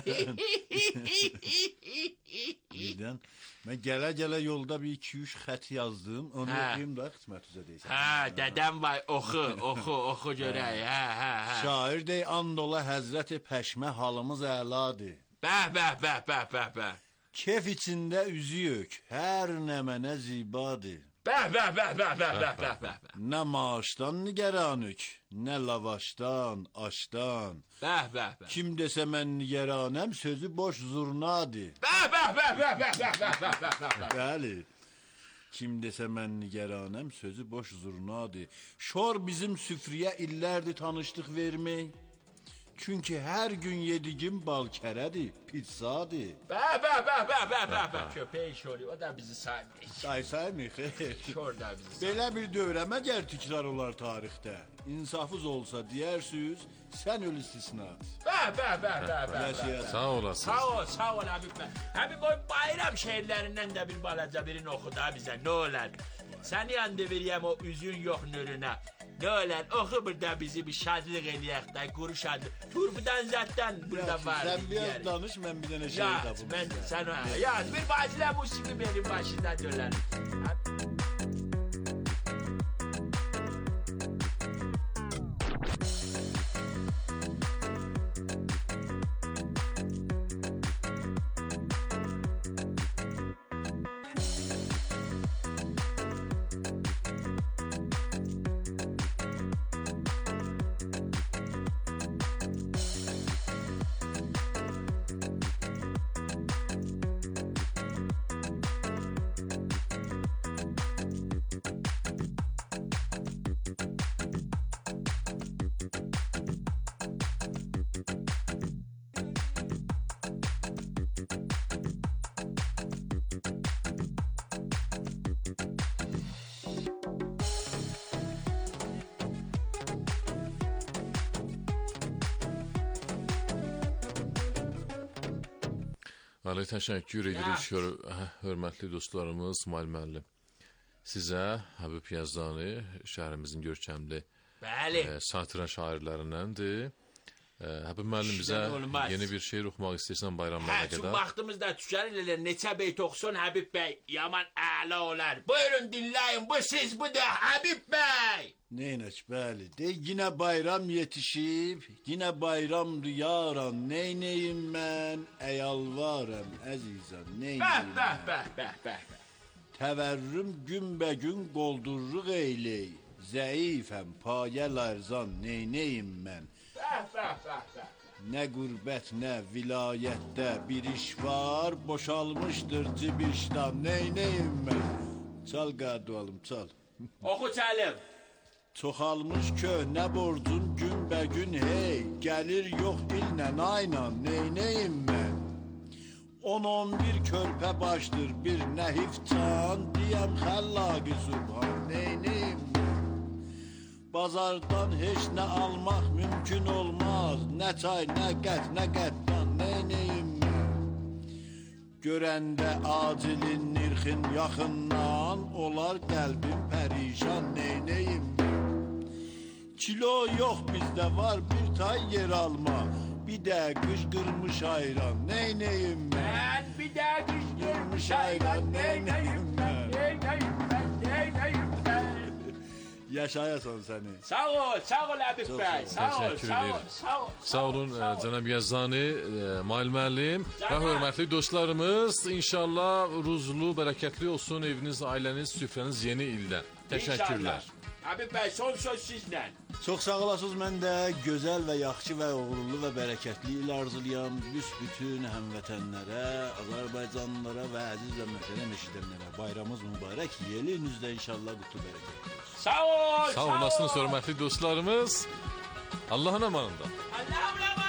Birdən mən gələ-gələ yolda bir iki üç xət yazdım. Onu Ha. oxuyum da xidmət üzə deyirsən. Ha, dedem var oku, oku, oku görək. Ha, ha, ha. Şair dey and ola Həzrəti Pəşmə halımız əladır. Bəh, bəh, bəh, bəh, bəh, bəh. Kef içində üzü yok, hər nə mənə zibadır. Bəh, bəh, bəh, bəh, bəh, bəh, bəh, bəh. Nə maaşdan nigeranük, nə lavaşdan, aşdan. Bəh, bəh, bəh. Kim desə mən nigeranəm, sözü boş zurnadır. Bəh, bəh, bəh, bəh, bəh, bəh, bəh, bəh, bəh, bəh, bəh. Bəli. Kim desə mən nigeranəm, sözü boş zurnadır. Şor bizim süfriyə illərdir tanışlıq vermək. Çünki hər gün yedigim bal kərədir, pizzadır. Bəh, bəh, bəh, bəh, bəh, bəh, bəh. Köpək şori, o da bizi saymıyor. Say mı xeyr? Şor da bizi saymıyor. Belə bir dövrə məgər təkrar olar tarixdə. İnsafız olsa deyərsiniz, sən öl istisnat. Bəh, bəh, bəh, bəh, bəh, bəh. Yaşayasın. Sağ olasın. Sağ ol, sağ ol Habib bəy. Habib o bayram şehirlerinden de bir balaca birini oku da bize ne olur. Seni yandı vereyim o üzün yok nürüne. Ne olur oku burada bizi bir şadlık eləyək da kuru şadlık. Turbudan zaten burada var. Sən biraz yani. danış, mən bir dənə şey Yaz, tapım. ben sana yaz bir bacıla musiki benim başında döner. Ali, təşəkkür edirik hör hörmətli dostlarımız, İsmail müəllim. Sizə Habib Yazdani şəhərimizin görkəmli Bəli. e, satira şairlərindəndir. E, Habib müəllim bizə İşdən olmaz. yeni bir şeir oxumaq istəyirsən bayramlara Hə, çünki qədər. vaxtımızda tükənirlər. Neçə beyt oxusun Habib bəy, yaman əla olar. Buyurun dinləyin, bu siz, bu da Habib bəy. Neynək, bəli. Dey, yine bayram yetişib, yine bayramdır yaran. Neynəyim mən, əyalvarəm, əzizəm, Bəh, neynəyim bəh, mən. bəh, bəh, bəh. bəh. Təvərrüm günbəgün qoldurruq eyley. Zəifəm, payə larzan, neynəyim mən. Bəh, bəh, bəh, bəh. Nə qürbət, nə vilayətdə bir iş var, boşalmışdır cibişdan, neynəyim mən. Çal qardualım, çal. Oxu çalım. Çoxalmış köhnə borcun günbəgün hey, gəlir yox illə ayla, neynəyim mən. on on bir körpə başdır bir nəhif can, deyəm xəllaqı subhan, neynəyim mən. Bazardan heç nə almaq mümkün olmaz, nə çay, nə qət, nə qəddan, neynəyim mən. Görəndə acilin nirxin yaxından, olar qəlbim pərişan, neynəyim mən. Kilo yox bizdə var bir tay yer alma, bir də qışqırmış ayran, neynəyim mən. Ben bir daha kışkırmış hayvan, neyneyim ben, neyneyim ben, neyneyim ben. Yaşayasan səni. Sağ ol, sağ ol Habib Çok bəy, sağ sağ ol, Teşekkür sağ ol, ederim. sağ ol. Sağ olun e, cənab Yazdani, e, Mail müəllim və Canım. hörmətli dostlarımız. İnşallah ruzlu, bərəkətli olsun eviniz, ailəniz, süfrəniz yeni ildə. Təşəkkürlər. İnşallah. Habib bəy, son söz sizlə. Çox sağ olasınız, mən də gözəl və yaxşı və uğurlu və bərəkətli il arzulayam büsbütün həmvətənlərə, Azərbaycanlılara və əziz və möhtərəm eşidənlərə. Bayramınız mübarək, yelinizdə inşallah qutu bərəkətli olsun. Sağ ol, Sağ olasınız hörmətli dostlarımız. Allahın amanında. Allah'ım rahmet.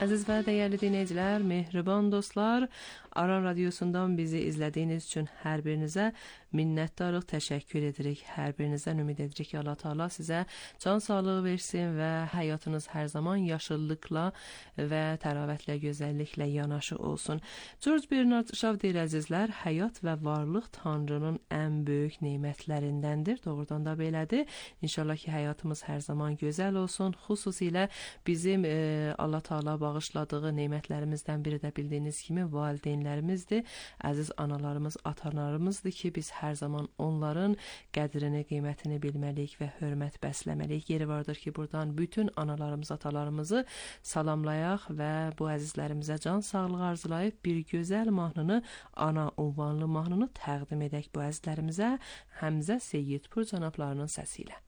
Əziz və dəyərli dinləyicilər, mehriban dostlar, Aran Radiosundan bizi izlədiyiniz üçün hər birinizə minnətdarıq, təşəkkür edirik. Hər birinizdən ümid edirik ki, Allah Taala sizə can sağlığı versin və həyatınız hər zaman yaşıllıqla və təravətlə, gözəlliklə yanaşı olsun. George Bernard Shaw deyir, əzizlər, həyat və varlıq Tanrının ən böyük nemətlərindəndir. Doğrudan da belədir. İnşallah ki, həyatımız hər zaman gözəl olsun. Xüsusilə bizim e, Allah Taala bağışladığı nemətlərimizdən biri də bildiyiniz kimi valideynlərimizdir. Əziz analarımız, atalarımızdır ki, biz hər zaman onların qədrini, qiymətini bilməliyik və hörmət bəsləməliyik. Yeri vardır ki, buradan bütün analarımız, atalarımızı salamlayaq və bu əzizlərimizə can sağlığı arzulayıb bir gözəl mahnını, ana ünvanlı mahnını təqdim edək bu əzizlərimizə Həmzə Seyyidpur cənablarının səsi ilə.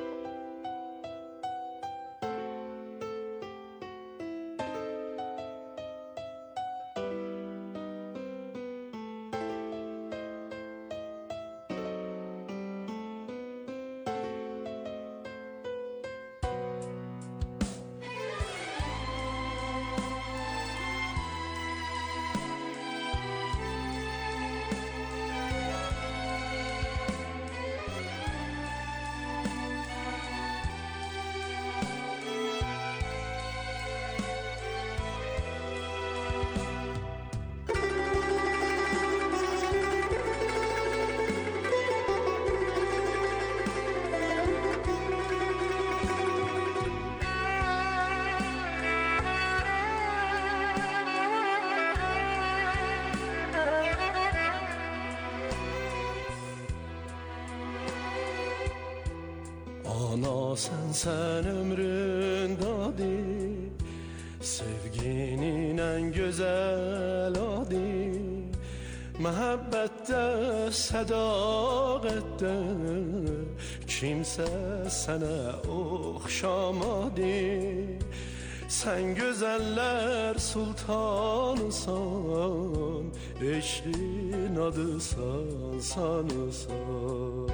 Ana sen sen ömrün dadi, sevginin en güzel adi, mehabbette, sadaqette, kimse sana okşamadı. Sen güzeller sultanısan, eşkin adısan sanısan.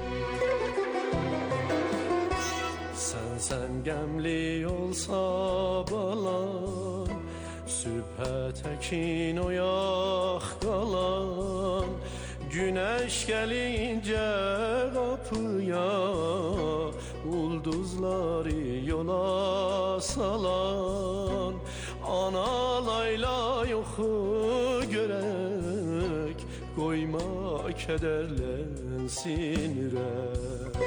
Sen sen gemli olsa balan, sübhə tekin oyak kalan, güneş gelince kapıya, ulduzları yola salan, ana layla yoxu görək, koyma kederlensin ürək.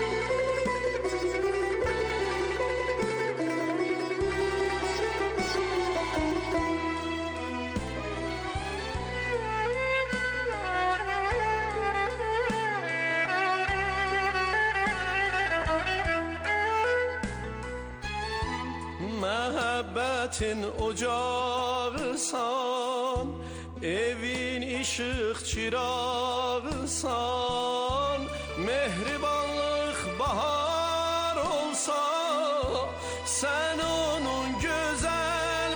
Məhəbbətin ocağısan, evin işıq çırağısan, mehribanlıq bahar olsa, sən onun gözəl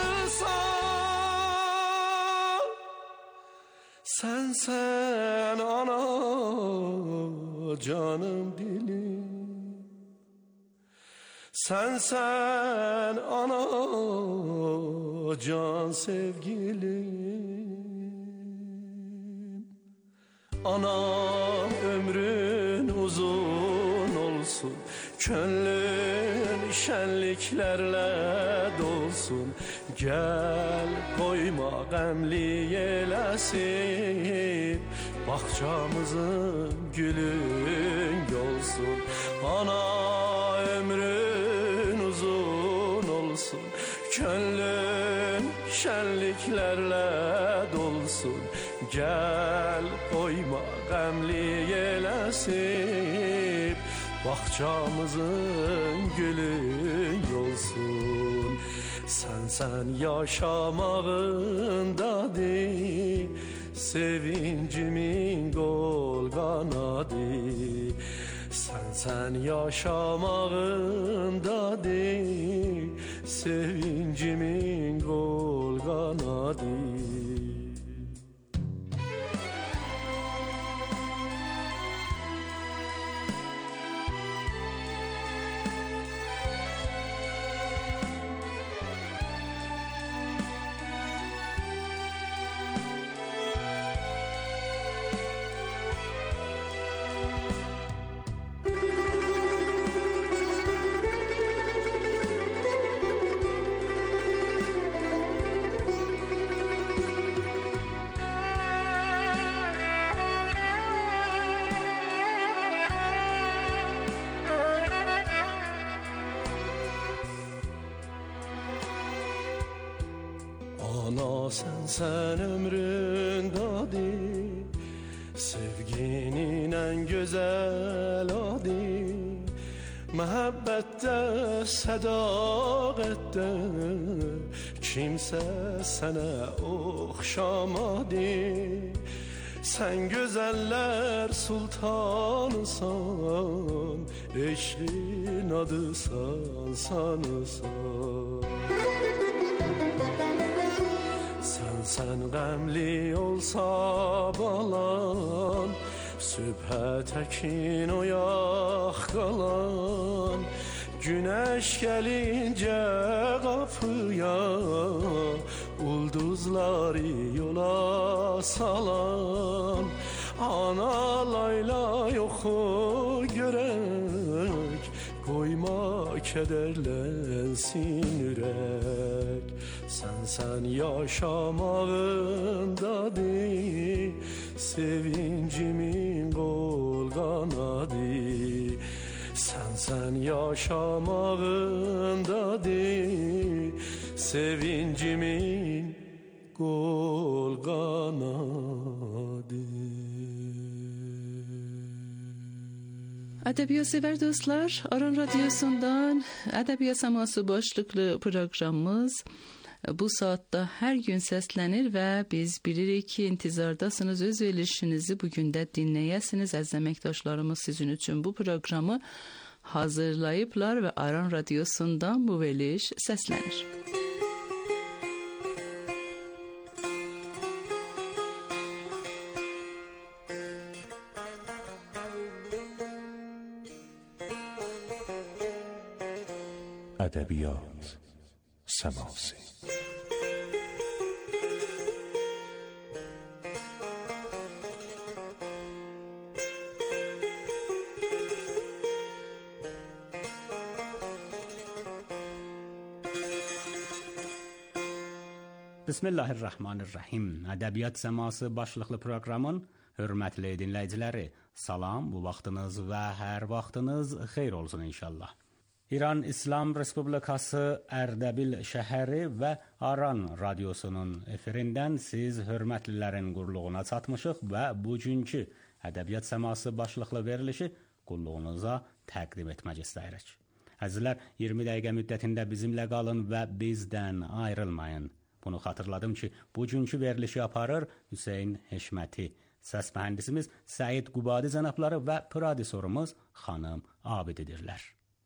bağısan. Sən sən ana, canım dilim, sen sen ana, can sevgilim. Ana ömrün uzun olsun, könlün şenliklerle dolsun. Gel koyma qəmli eləsin, bahçamızın gülün olsun. Ana ömrün uzun olsun, könlün şenliklerle dolsun. Gel koyma qəmli eləsin, bahçamızın gülün olsun. Sen sen yaşamağındadır, sevincimin gol kanadı. Sen sen yaşamağındadır, sevincimin gol kanadı. Ana sen sen ömrün dadı, sevginin en güzel adı. Məhəbbətdə, sədaqətdə kimsə sənə oxşamadı. Sən gözəllər sultanısan, eşqin adısan, sanısan. Sən sən qəmli olsa balan, sübhə təkin oyaq qalan. Güneş gelince kapıya, ulduzları yola salan. Ana layla yoxu görək, koyma kederlensin ürək. Sən sən yaşamağındadır, sevincimin qol qanadı. Sən sən yaşamağındadır, sevincimin qol qanadı. Edebiyat sever dostlar, Aran Radyosu'ndan Edebiyat Seması başlıklı programımız bu saatte her gün seslenir ve biz bilirik ki intizardasınız, öz verilişinizi bugün de dinleyesiniz. Əziz əməkdaşlarımız sizin için bu programı hazırlayıplar ve Aran Radyosu'ndan bu veriliş seslenir. Edebiyat Seması. Bismillahirrahmanirrahim. Ədəbiyyat Səması başlıqlı proqramın hörmətli dinləyiciləri, salam, bu vaxtınız və hər vaxtınız xeyr olsun inşallah. İran İslam Respublikası Ərdəbil şəhəri və Aran Radyosunun efirindən siz hörmətlilərin qulluğuna çatmışıq və bugünkü Ədəbiyyat Səması başlıqlı verilişi qulluğunuza təqdim etmək istəyirik. Əzizlər, iyirmi dəqiqə müddətində bizimlə qalın və bizdən ayrılmayın. Bunu xatırladım ki, bugünkü verilişi aparır Hüseyn Heşməti, səs mühəndisimiz Səid Qubadi cənabları və prodüserimiz xanım Abididirlər.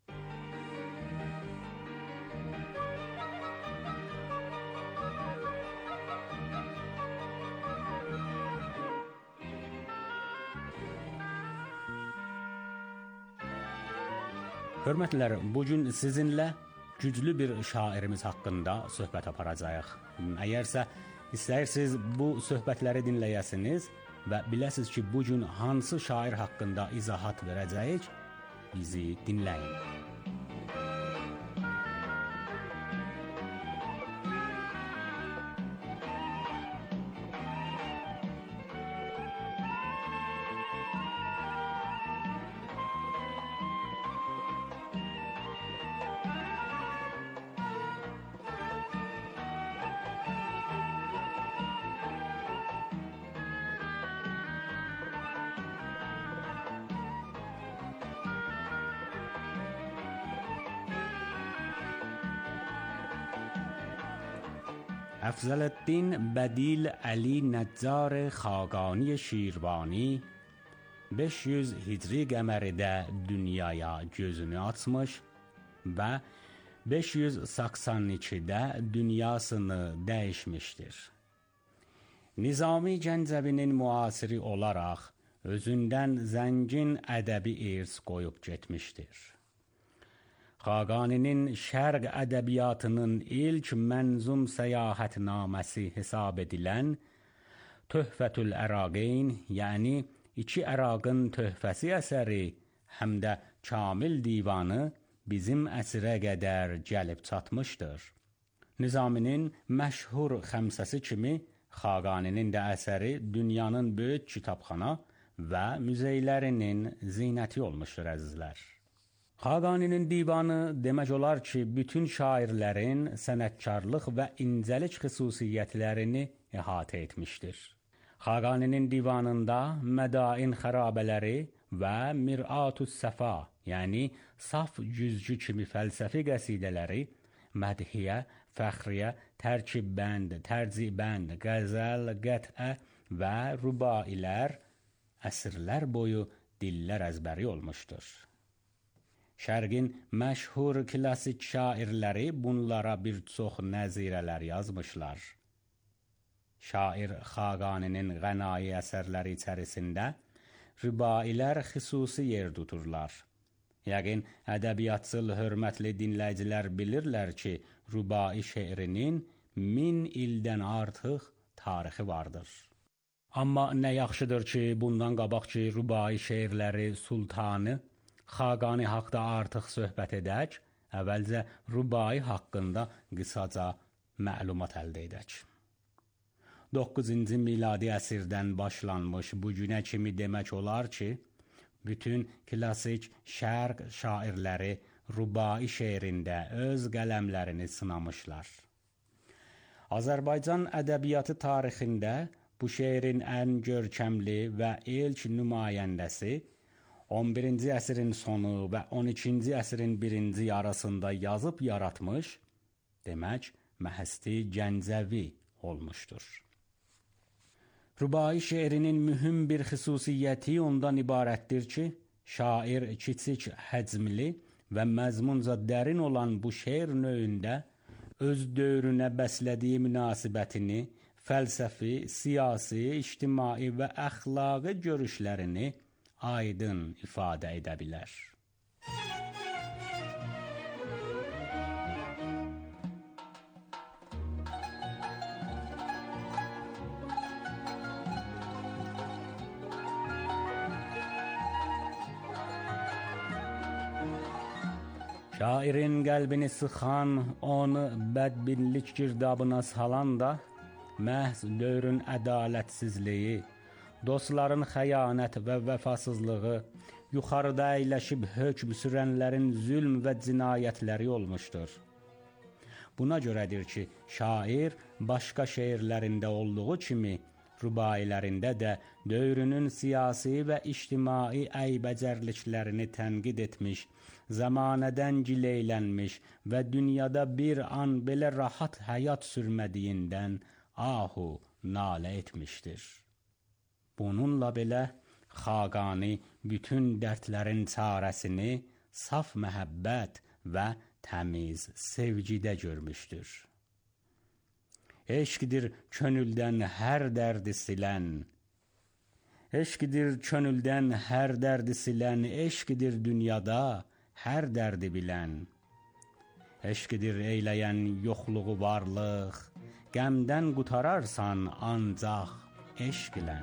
Hörmətlər, bugün sizinlə güclü bir şairimiz haqqında söhbət aparacağıq. Əgərsə istəyirsiniz bu söhbətləri dinləyəsiniz və biləsiniz ki, bugün hansı şair haqqında izahat verəcəyik, bizi dinləyin. افضلالدین بدیل علی نجار خاقانی şirvani beş yüz hicri qəməridə dünyaya gözünü açmış və beş yüz səksən ikidə dünyasını dəyişmişdir. Nizami Gəncəvinin müasiri olaraq özündən zəngin ədəbi irs qoyub getmişdir. Xaqaninin şərq ədəbiyyatının ilk mənzum səyahətnaməsi hesab edilən Töhfətül Əraqeyn, yəni iki Əraqın töhfəsi əsəri həm də Kamil divanı bizim əsrə qədər gəlib çatmışdır. Nizaminin məşhur xəmsəsi kimi Xaqaninin də əsəri dünyanın böyük kitabxana və müzeylərinin zinəti olmuşdur əzizlər. Xaqaninin divanı demək olar ki, bütün şairlərin sənətkarlıq və incəlik xüsusiyyətlərini əhatə etmişdir. Xaqaninin divanında Mədain xarabələri və Mir'atü's Səfa, yəni saf güzgü kimi fəlsəfi qəsidələri, mədhiyə, fəxriyə, tərkibbənd, tərcibənd, qəzəl, qət'ə və rübailər əsrlər boyu dillər əzbəri olmuşdur. Şərqin məşhur klassik şairləri bunlara bir çox nəzirələr yazmışlar. Şair Xaqaninin Qənayi əsərləri içərisində rübailər xüsusi yer tuturlar. Yəqin ədəbiyyatçıl hörmətli dinləyicilər bilirlər ki, rübai şeirinin min ildən artıq tarixi vardır. Amma nə yaxşıdır ki, bundan qabaq ki, rübai şeirləri sultanı, Xaqani haqda artıq söhbət edək, əvvəlcə rübai haqqında qısaca məlumat əldə edək. doqquzuncu miladi əsrdən başlanmış bu günə kimi demək olar ki, bütün klassik şərq şairləri rübai şeirində öz qələmlərini sınamışlar. Azərbaycan ədəbiyyatı tarixində bu şeirin ən görkəmli və ilk nümayəndəsi on birinci əsrin sonu və on ikinci əsrin birinci yarısında yazıb yaratmış, demək, Məhəsti Gəncəvi olmuşdur. Rübai şeirinin mühüm bir xüsusiyyəti ondan ibarətdir ki, şair kiçik həcmli və məzmunca dərin olan bu şeir növündə öz dövrünə bəslədiyi münasibətini, fəlsəfi, siyasi, ictimai və əxlaqi görüşlərini aydın ifadə edə bilər. Şairin qəlbini sıxan, onu bədbinlik girdabına salan da məhz dövrün ədalətsizliyi, dostların xəyanət və vəfasızlığı, yuxarıda əyləşib hökm sürənlərin zülm və cinayətləri olmuşdur. Buna görədir ki, şair başqa şeirlərində olduğu kimi, rübailərində də dövrünün siyasi və ictimai əybəcərliklərini tənqid etmiş, zamanədən gileylənmiş və dünyada bir an belə rahat həyat sürmədiyindən ahu nalə etmişdir. Bununla belə Xaqani bütün dərdlərin çarəsini saf məhəbbət və təmiz sevgidə görmüşdür. Eşqdir könüldən hər dərdi silən, eşqdir könüldən hər dərdi silən, eşqdir dünyada hər dərdi bilən, eşqdir eyləyən yoxluğu varlıq, qəmdən qutararsan ancaq eşq ilə.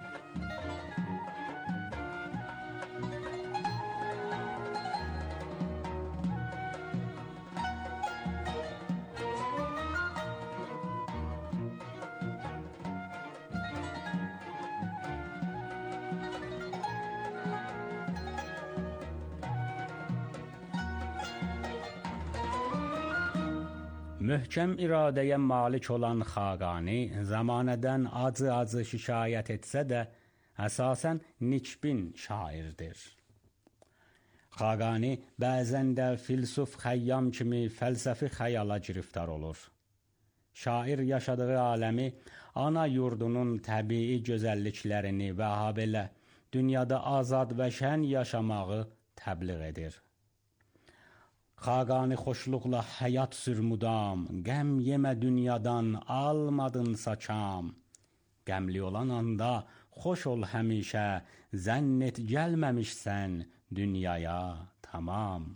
Möhkəm iradəyə malik olan Xaqani zamanədən acı-acı şikayət etsə də, əsasən nikbin şairdir. Xaqani bəzən də filsuf xəyyam kimi fəlsəfi xəyala giriftar olur. Şair yaşadığı aləmi, ana yurdunun təbii gözəlliklərini və habelə dünyada azad və şən yaşamağı təbliğ edir. Xaqani xoşluqla həyat sür mudam, qəm yemə dünyadan, almadınsa kam. Qəmli olan anda xoş ol həmişə, zənn et gəlməmişsən dünyaya tamam.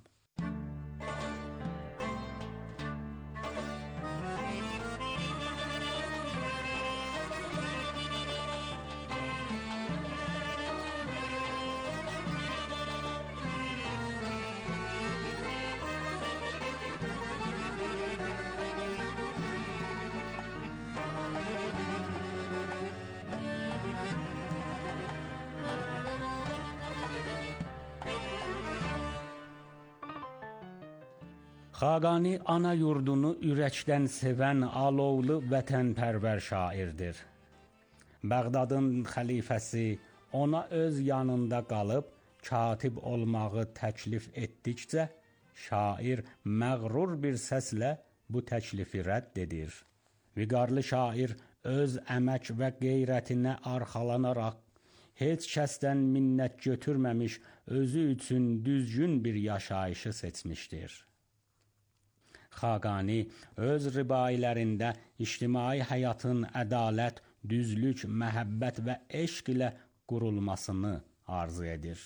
Xaqani ana yurdunu ürəkdən sevən alovlu vətənpərvər şairdir. Bəğdadın xəlifəsi ona öz yanında qalıb katib olmağı təklif etdikcə, şair məğrur bir səslə bu təklifi rədd edir. Vüqarlı şair öz əmək və qeyrətinə arxalanaraq, heç kəsdən minnət götürməmiş, özü üçün düzgün bir yaşayışı seçmişdir. Xaqani öz ribailərində ictimai həyatın ədalət, düzlük, məhəbbət və eşq ilə qurulmasını arzu edir.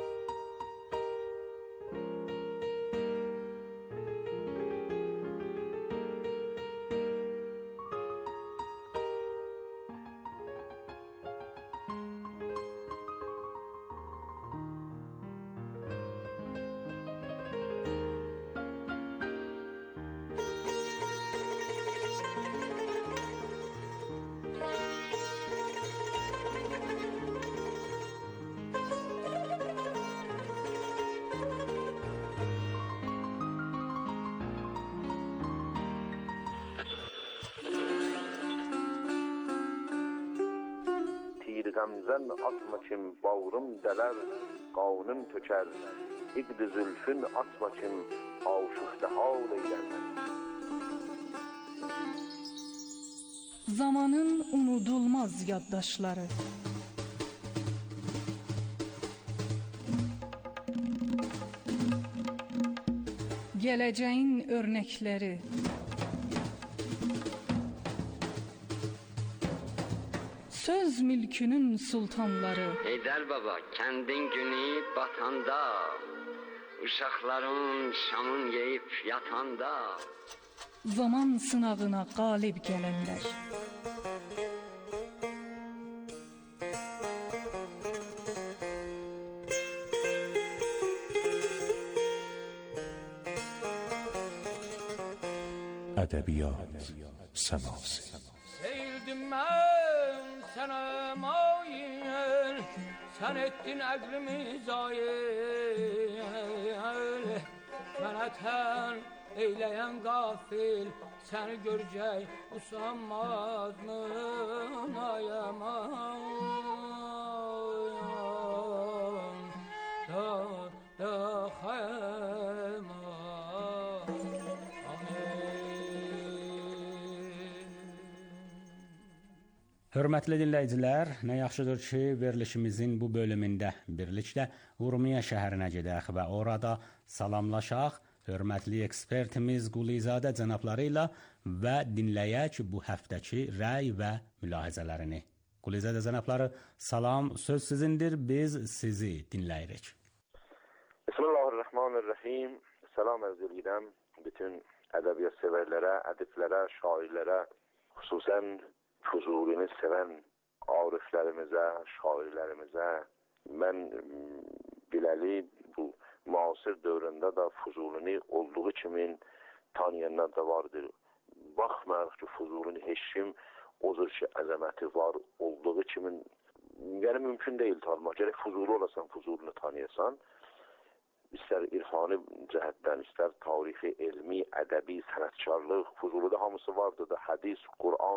Gamzen atma kim bağrım deler, qanım töker. İqd zülfün atma kim aşıqda hal eyler. Zamanın unudulmaz yaddaşları. Geleceğin örnekleri. Söz mülkünün sultanları. Heydər baba, kəndin günü batanda, uşaqların şamın yeyib yatanda, zaman sınavına qalib gələnlər. Ədəbiyyat səması. Seyirdim mən sənə mayil, sən etdin əqlimi zayil. Mənə tən eyləyən qafil, səni görəcək usanmaz mı ayaman, da da xayman. Hörmətli dinləyicilər, nə yaxşıdır ki, verilişimizin bu bölümündə birlikdə Urmiya şəhərinə gedək və orada salamlaşaq hörmətli ekspertimiz Qulizadə cənabları ilə və dinləyək bu həftəki rəy və mülahizələrini. Qulizadə cənabları, salam, söz sizindir, biz sizi dinləyirik. Bismillahirrahmanirrahim. Salam arz edirəm bütün ədəbiyyat sevərlərə, ədiblərə, şairlərə, xüsusən Fuzulini sevən ariflərimizə, şairlərimizə. Mən biləli bu müasir dövründə də Fuzulini olduğu kimi tanıyanlar da vardır. Baxmayaraq ki, Fuzulini heç kim o cür ki, əzəməti var olduğu kimi, yəni mümkün deyil tanımaq. Gərək Fuzuli olasan, Fuzulini tanıyasan. İstər irfani cəhətdən, istər tarixi, elmi, ədəbi, sənətkarlıq, Fuzulidə hamısı vardır da, hədis, Qur'an,